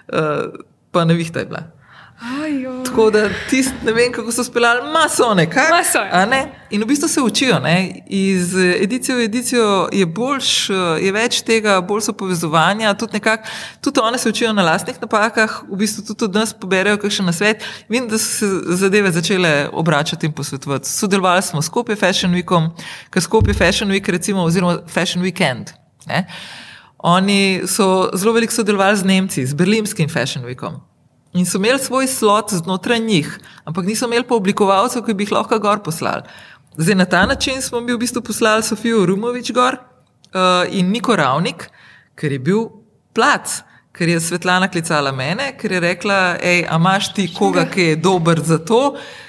pa nevihta je bila. Tako da ne vem, kako so speljali, maso nekako. Maso je. In v bistvu se učijo. Iz edicijo v edicijo je več tega, bolj so povezovanja, tudi one se učijo na lastnih napakah, v bistvu tudi od nas poberejo kakšen nasvet. Vidim, da so se zadeve začele obračati in posvetovati. Sodelovali smo s Skopje Fashion Weekom, ker Skopje Fashion Week recimo, oziroma Fashion Weekend. Oni so zelo veliko sodelovali z Nemci, z berlinskim Fashion Weekom. In so imeli svoj slot znotraj njih, ampak niso imeli pa oblikovalcev, ki bi jih lahko gor poslali. Zdaj, na ta način smo mi v bistvu poslali Sofijo Rumovič gor in Niko Ravnik, ker je bil plac, ker je Svetlana klicala mene, ker je rekla, a imaš ti koga, ki je dober za to?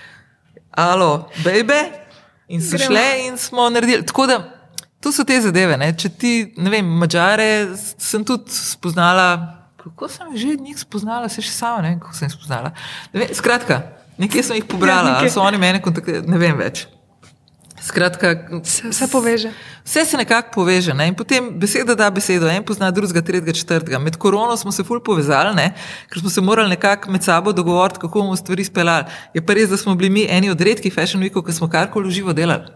Alo, bejbe? In so šle in smo naredili. Tako da, to so te zadeve, ne? Če ti, ne vem, Mađare sem tudi spoznala. Kako sem že njih spoznala, se še sama ne vem, kako sem jih spoznala. Skratka, nekje sem jih pobrala, ali so oni mene kontaktirali, ne vem več. Skratka, vse poveže. Vse se nekako poveže, ne? In potem beseda da besedo, en pozna drugega, tretjega, četrtega. Med korono smo se ful povezali, ne? Ker smo se morali nekako med sabo dogovoriti, kako bomo stvari speljali. Je pa res, da smo bili mi eni od redkih Fashion Weekov, ki smo karkoli v živo delali.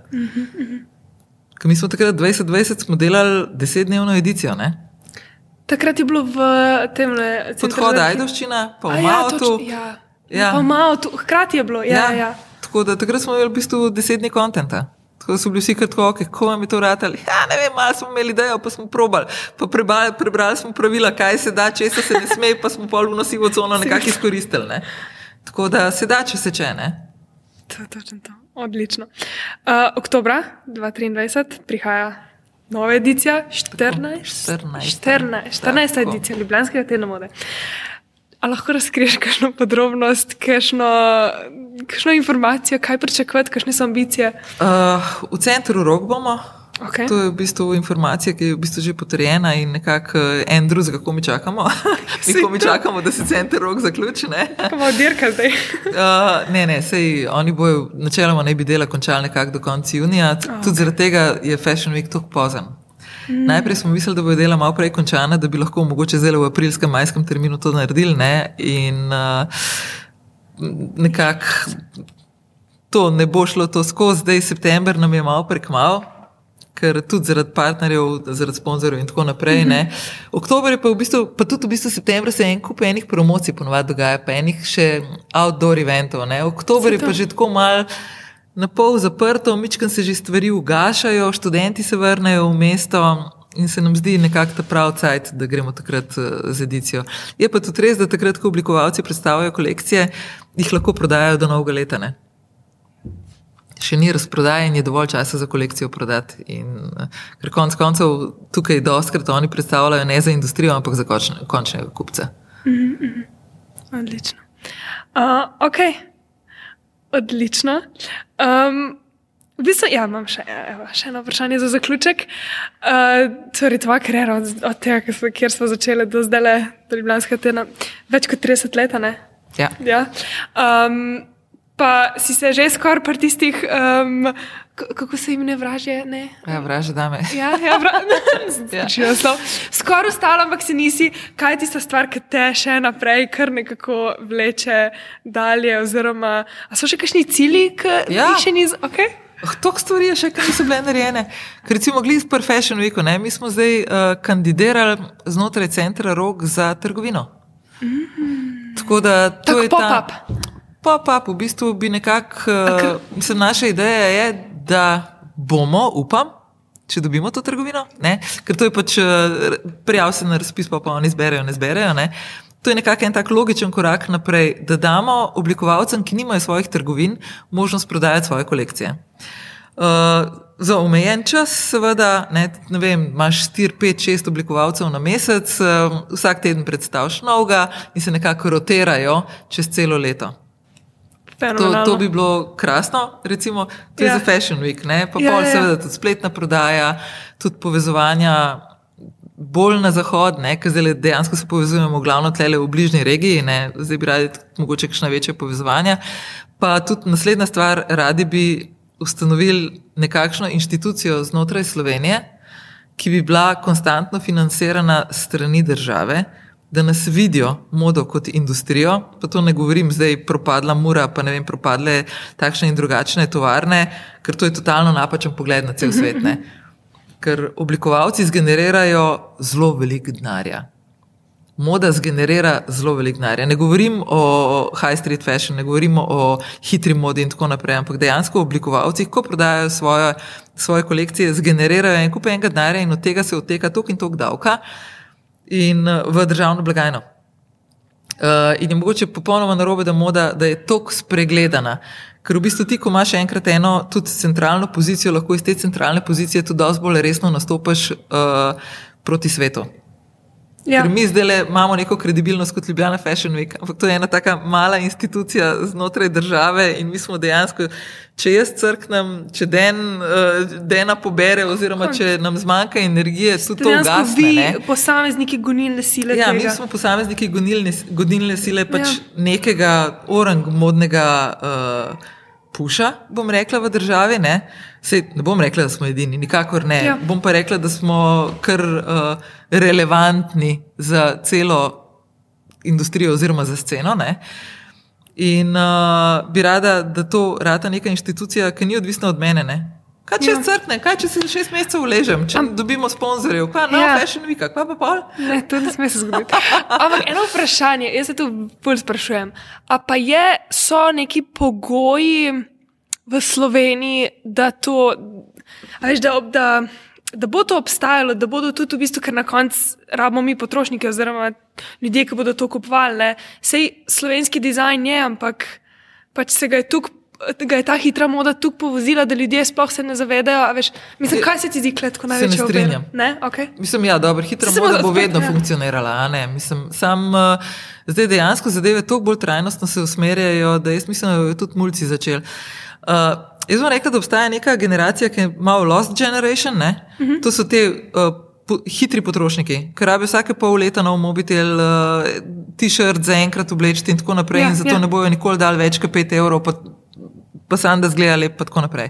Ker mi smo takrat 2020 smo delali 10-dnevno edicijo, ne? Takrat je bilo v tem Podhod Ajdovščina, pa v Mautu. Pa v Mautu, hkrati je bilo. Ja. Tako da takrat smo imeli v bistvu 10 dni kontenta. Tako da so bili vsi kratko, kako vam je to ratali. Ne vem, malo smo imeli idejo, pa smo probali. Pa prebrali smo pravila, kaj se da, česa se ne sme, pa smo pol v nosivo cono nekako izkoristili. Ne? Tako da se da, če se če, ne? Točno to. Odlično. Oktobra 2023 prihaja nova edicija, 14. edicija Ljubljanskega tedna mode. A lahko razkriješ kakšno podrobnost, kakšno informacijo, kaj pričakovati, kakšne so ambicije? V centru Rok bomo. Okay. To je v bistvu informacija, ki je v bistvu že potrjena in nekako en drugega, ko mi čakamo. Mi čakamo, da se center Rok zaključi. Kamo dirka zdaj? Ne, sej oni bojo načeloma ne bi dela končali nekako do konca junija. Tudi zaradi tega je Fashion Week tako pozen. Najprej smo mislili, da bojo dela malo prej končana, da bi lahko mogoče zdaj v aprilskem, majskem terminu to naredili. In nekako to ne bo šlo to skozi. Zdaj september nam je malo prekmal. Ker tudi zaradi partnerjev, zaradi sponzorjev in tako naprej. Oktober je pa pa tudi v bistvu septembra se en kup enih promocij ponovadi dogaja, pa enih še outdoor eventov. Oktober je pa že tako mal na pol zaprto, mičkam se že stvari ugašajo, študenti se vrnejo v mesto in se nam zdi nekako ta prav cajt, da gremo takrat z edicijo. Je pa tudi res, da takrat, ko oblikovalci predstavljajo kolekcije, jih lahko prodajajo do novega leta, ne? Še ni razprodaje in je dovolj časa za kolekcijo prodati. Ker konc koncev tukaj dostkrat oni predstavljajo ne za industrijo, ampak za končnega kupca. Odlično. Ok, odlično. V bistvu, imam še eno vprašanje za zaključek. Torej, tvoja kariera od tega, kjer smo začeli do zdaj, do Ljubljanskega tedna, več kot 30 let, ne? Ja. Ja. Pa si se že skoraj pri tistih, kako se jim ne vraže, ne? Ja, vraže dame. Ja, skoraj ostalo, ampak si nisi, kaj je tista stvar, ki te še naprej kar nekako vleče dalje, oziroma, a so še kakšni cilji, ki jih še ni, okay? Toliko stvari je še, ki niso bile narejene. Ker recimo glih pri Fashion Weeku, ne, mi smo zdaj kandidirali znotraj centra Rog za trgovino. Tako da to je pop-up. Pop-up, v bistvu bi nekako, naša ideja je, da bomo, upam, če dobimo to trgovino, ne? Ker to je pač prijav se na razpis, pa oni zberejo, ne zberejo, ne? To je nekako en tak logičen korak naprej, da damo oblikovalcem, ki nimajo svojih trgovin, možnost prodajati svoje kolekcije. Za omejen čas, seveda, ne vem, imaš 4, 5, 6 oblikovalcev na mesec, vsak teden predstaviš novega in se nekako rotirajo čez celo leto. To bi bilo krasno, recimo, to je za Fashion Week, ne? Pa pol seveda tudi spletna prodaja, tudi povezovanja bolj na zahod, ne? Ker zdaj dejansko se povezujemo glavno tlele v bližnji regiji, ne? Zdaj bi radi mogoče kakšna večja povezovanja. Pa tudi naslednja stvar, radi bi ustanovili nekakšno inštitucijo znotraj Slovenije, ki bi bila konstantno financirana strani države, da nas vidijo modo kot industrijo, pa to ne govorim zdaj propadla Mura, pa ne vem, propadle takšne in drugačne tovarne, ker to je totalno napačen pogled na cel svet, ne. Ker oblikovalci zgenerirajo zelo veliko denarja. Moda zgenerira zelo veliko denarja. Ne govorim o high street fashion, ne govorimo o hitri modi in tako naprej, ampak dejansko oblikovalci, ko prodajajo svoje kolekcije, zgenerirajo en kup enega denarja in od tega se odteka toliko in toliko davka in v državno blagajno. In je mogoče popolnoma narobe, da moda, da je toliko spregledana. Ker v bistvu ti, ko imaš enkrat eno tudi centralno pozicijo, lahko iz te centralne pozicije tudi dosti bolj resno nastopaš proti svetu. Ja. Ker mi zdaj imamo neko kredibilnost kot Ljubljana Fashion Week, ampak to je ena taka mala institucija znotraj države in mi smo dejansko, če jaz crknem, če Dena pobere oziroma če nam zmanjka energije, tudi to ugasne. Vi posamezniki gonilne sile tega. Ja, mi smo posamezniki gonilne sile pač nekega orang modnega puša, bom rekla, v državi, ne? Sej, ne bom rekla, da smo edini, nikakor ne. Ja. Bom pa rekla, da smo kar relevantni za celo industrijo oziroma za sceno, ne? In bi rada, da to rata neka inštitucija, ki ni odvisna od mene, ne? Kaj če crkne, kaj če se 6 mesecev uležem, če dobimo sponzorjev, kaj Fashion Week, kaj pa pol? Ne, to ne sme se zgoditi. Ampak eno vprašanje, jaz se tu bolj sprašujem, a pa so neki pogoji v Sloveniji, da to, a veš, da bo to obstajalo, da bodo tudi v bistvu, ker na koncu rabimo mi potrošniki oziroma ljudje, ki bodo to kupovali, ne? Sej slovenski dizajn je, ampak pač se ga je ta hitra moda tukaj povozila, da ljudje sploh se ne zavedajo, a veš, mislim, kaj se ti zdi kletko največje? Se ne strinjam. Ne? Okay. Mislim, dobro, hitra moda bo vedno funkcionirala, a ne? Mislim, zdaj dejansko zadeve toliko bolj trajnostno se usmerjajo, da jaz mislim, da jo tudi mulci začeli. Jaz bom rekla, da obstaja neka generacija, ki je malo lost generation, ne? To so te hitri potrošniki, ki rabijo vsake pol leta nov mobitel, t-shirt za enkrat oblečiti in tako naprej in zato ne bojo nikoli dali več kot 5 evrov, pa sam da zgleda lep, pa tako naprej.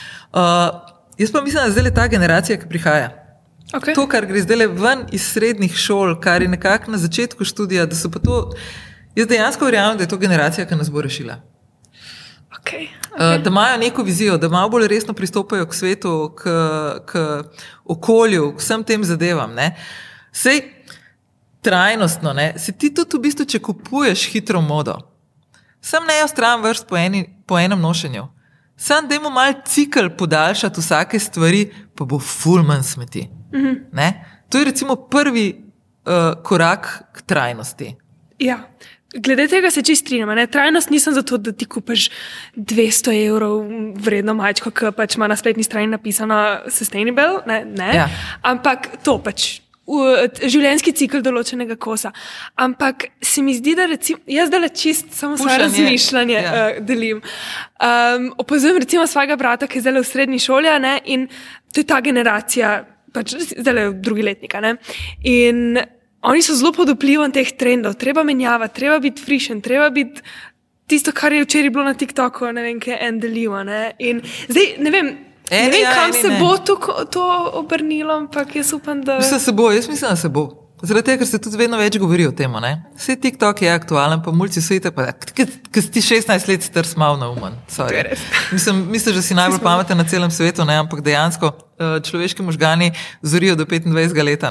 Jaz pa mislim, da zdaj je ta generacija, ki prihaja. Okay. To, kar gre zdaj ven iz srednjih šol, kar je nekako na začetku študija, da so pa to, jaz dejansko verjamem, da je to generacija, ki nas bo rešila. Okay. Da imajo neko vizijo, da malo bolj resno pristopajo k svetu, k okolju, k vsem tem zadevam. Ne? Sej trajnostno, ne? Se ti tudi v bistvu, če kupuješ hitro modo, sam ne jo stran vrst po enem nošenju. Sam dajmo mal cikl podaljšati vsake stvari, pa bo ful manj smeti. Ne? To je recimo prvi korak k trajnosti. Ja. Glede tega se čisto strinjam. Trajnost nisem zato, da ti kupiš 200 evrov vredno majčko, ki pač ima na spletni strani napisano sustainable, ne? Ja. Ampak to pač življenjski cikl določenega kosa. Ampak se mi zdi, da recimo, jaz zdaj čist samo svoje razmišljanje delim. Opazujem recimo svojega brata, ki je zdaj v srednji šoli, ne? In to je ta generacija, pač zdaj v drugi letnika. Ne? In oni so zelo pod vplivom teh trendov, treba menjavati, treba biti frišen, treba biti tisto, kar je včeraj bilo na TikToku, ne vem, kaj je en delil. In zdaj, ne vem, kam se bo to obrnilo, ampak jaz upam, da... Jaz mislim, da se bo. Zaradi tega, ker se tudi vedno več govori o tem. Vse TikTok je aktualen, pa mulci so itak, ki si ti 16 let star smal na umen. Misliš, da si najbolj pameten na celem svetu, ampak dejansko človeški možgani zorijo do 25 leta.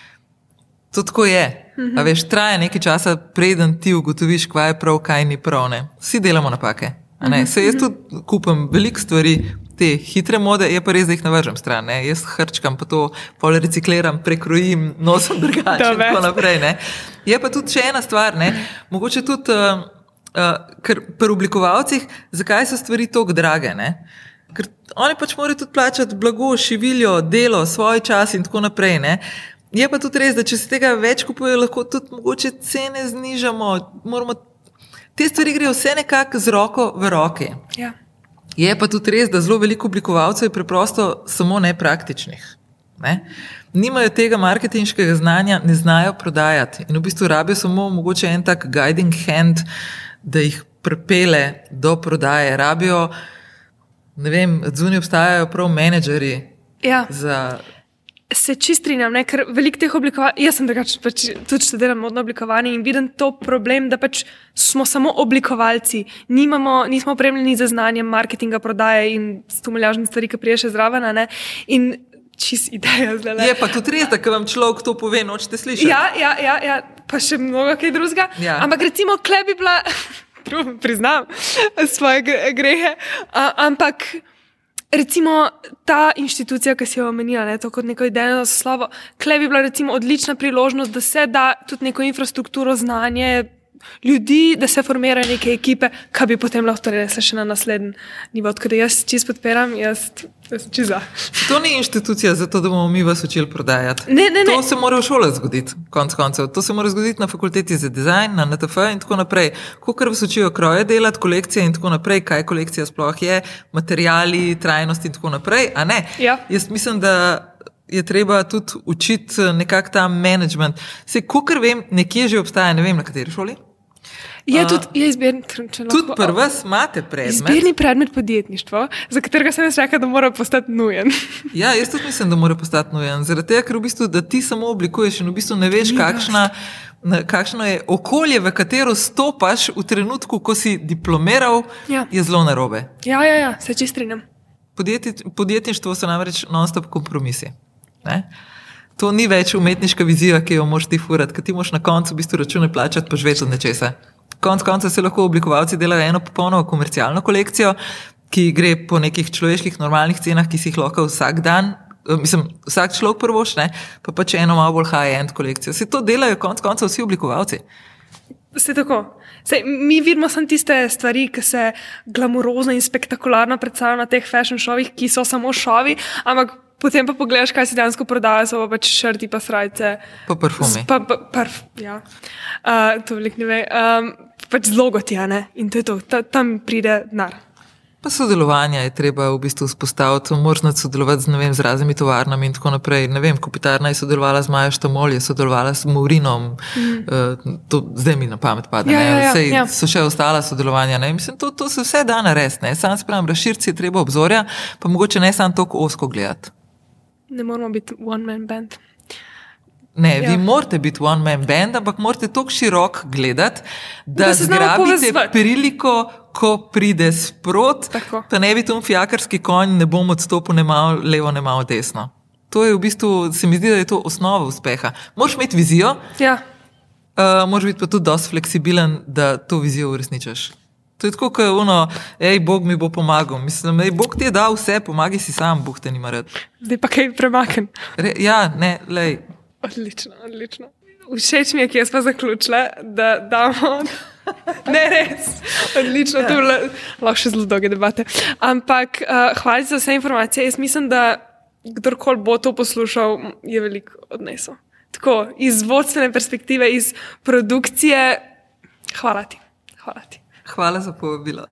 To tako je. A veš, traja nekaj časa, preden ti ugotoviš, kaj je prav, kaj ni prav. Vsi delamo napake. Se jaz tudi kupam veliko stvari, te hitre mode, je pa res, da jih navržem stran. Jaz hrčkam, pa to pol recikliram, prekrojim, nosim drugače in tako naprej. Je pa tudi še ena stvar, mogoče tudi ker pri oblikovalcih, zakaj so stvari toliko drage. Ker oni pač morajo tudi plačati blago, šiviljo, delo, svoj čas in tako naprej. Je pa tudi res, da če se tega več kupuje, lahko tudi mogoče cene znižamo. Te stvari grejo vse nekako z roko v roki. Ja. Je pa tudi res, da zelo veliko oblikovalcev je preprosto samo nepraktičnih. Nimajo tega marketinškega znanja, ne znajo prodajati in v bistvu rabijo samo mogoče en tak guiding hand, da jih pripelje do prodaje. Rabijo, ne vem, zunaj obstajajo prav menedžerji za... Se čistrinjam, ker veliko teh oblikovanj, jaz sem drugače tudi študiram modno oblikovanje in vidim to problem, da pač smo samo oblikovalci, nismo opremljeni za znanje marketinga, prodaje in 100 milijarde stvari, ki prije še zraven, in čist ideja zdaj. Je pa tudi res, da ko vam človek to pove, nočete slišati. Ja, pa še mnogo kaj drugega, ampak recimo kle bi bila, priznam svoje grehe, ampak recimo ta inštitucija, ki si jo omenila, to kot neko idejno slovo, kle bi bila recimo odlična priložnost, da se da tudi neko infrastrukturo, znanje ljudi, da se formirajo neke ekipe, ki bi potem lahko resle še na naslednji nivo. Tako da jaz čist podpiram, jaz čist za. To ni inštitucija za to, da bomo mi vas učili prodajati. Ne. To se mora v šole zgoditi, konc koncev. To se mora zgoditi na fakulteti za dizajn, na NTF in tako naprej. Kakor vas učijo kroje delati, kolekcije in tako naprej, kaj kolekcija sploh je, materijali, trajnost in tako naprej, a ne? Ja. Jaz mislim, da je treba tudi učiti nekak ta management. Kakor vem, nekje že obstaja, ne vem na kateri šoli. Je tudi izbirni Tudi pri vas imate predmet. Izbirni predmet podjetništvo, za katerega sem jaz rekla, da mora postati nujen. Ja, jaz tudi mislim, da mora postati nujen. Zaradi tega, ker v bistvu, da ti samo oblikuješ in v bistvu ne veš, kakšno je okolje, v katero stopaš v trenutku, ko si diplomiral, je zelo narobe. Ja, se čist strinjam. Podjetništvo so namreč non-stop kompromisi. To ni več umetniška vizija, ki jo moraš ti furati, ker ti moraš na koncu v bistvu račune plačati, pa žveti od nečesa. Konc konca se lahko oblikovalci delajo eno popolnoma komercialno kolekcijo, ki gre po nekih človeških normalnih cenah, ki si jih lahko vsak dan, vsak človek prvoš, pa pač eno malo bolj high-end kolekcijo. Se to delajo konc konca vsi oblikovalci. Se tako. Mi vidimo samo tiste stvari, ki se glamurozno in spektakularno predstavljajo na teh fashion showih, ki so samo šovi, ampak potem pa pogledaš, kaj si dejansko prodaja, so pač šrti, pa srajce. Pa parfumi. Ja. To veliko ne ve. Pač z logoti, in to je to. Tam pride denar. Pa sodelovanja je treba v bistvu vzpostaviti, možno sodelovati z raznimi tovarnami in tako naprej. Ne vem, Kopitarna je sodelovala z Majo Štamol, je sodelovala s Maurinom, to zdaj mi na pamet pade. So še ostala sodelovanja. Mislim, to se vse da narediti. Sam se pravim, razširiti je treba obzorja, pa mogoče ne samo toliko ozko gledati. Ne moramo biti one-man band. Ne, vi morate biti one-man band, ampak morate toliko širok gledati, da zgrabite priliko, ko pride sprot, pa ne bi tom fijakarski konj, ne bom odstopil ne malo levo, ne malo desno. To je v bistvu, se mi zdi, da je to osnova uspeha. Moraš imeti vizijo, moraš biti pa tudi dosti fleksibilen, da to vizijo uresničaš. To je tako, kot Bog mi bo pomagal. Mislim, Bog ti je dal vse, pomagi si sam, Bog te nima rad. Zdaj pa kaj premaknem. Lej. Odlično. Všeč mi je, ki jaz pa zaključila, da damo... Ne, res. Odlično, to je lahko še zelo dolge debate. Ampak hvala za vse informacije. Jaz mislim, da kdorkoli bo to poslušal, je veliko odnesel. Tako, iz vodstvene perspektive, iz produkcije. Hvala ti. Hvala za povabilo.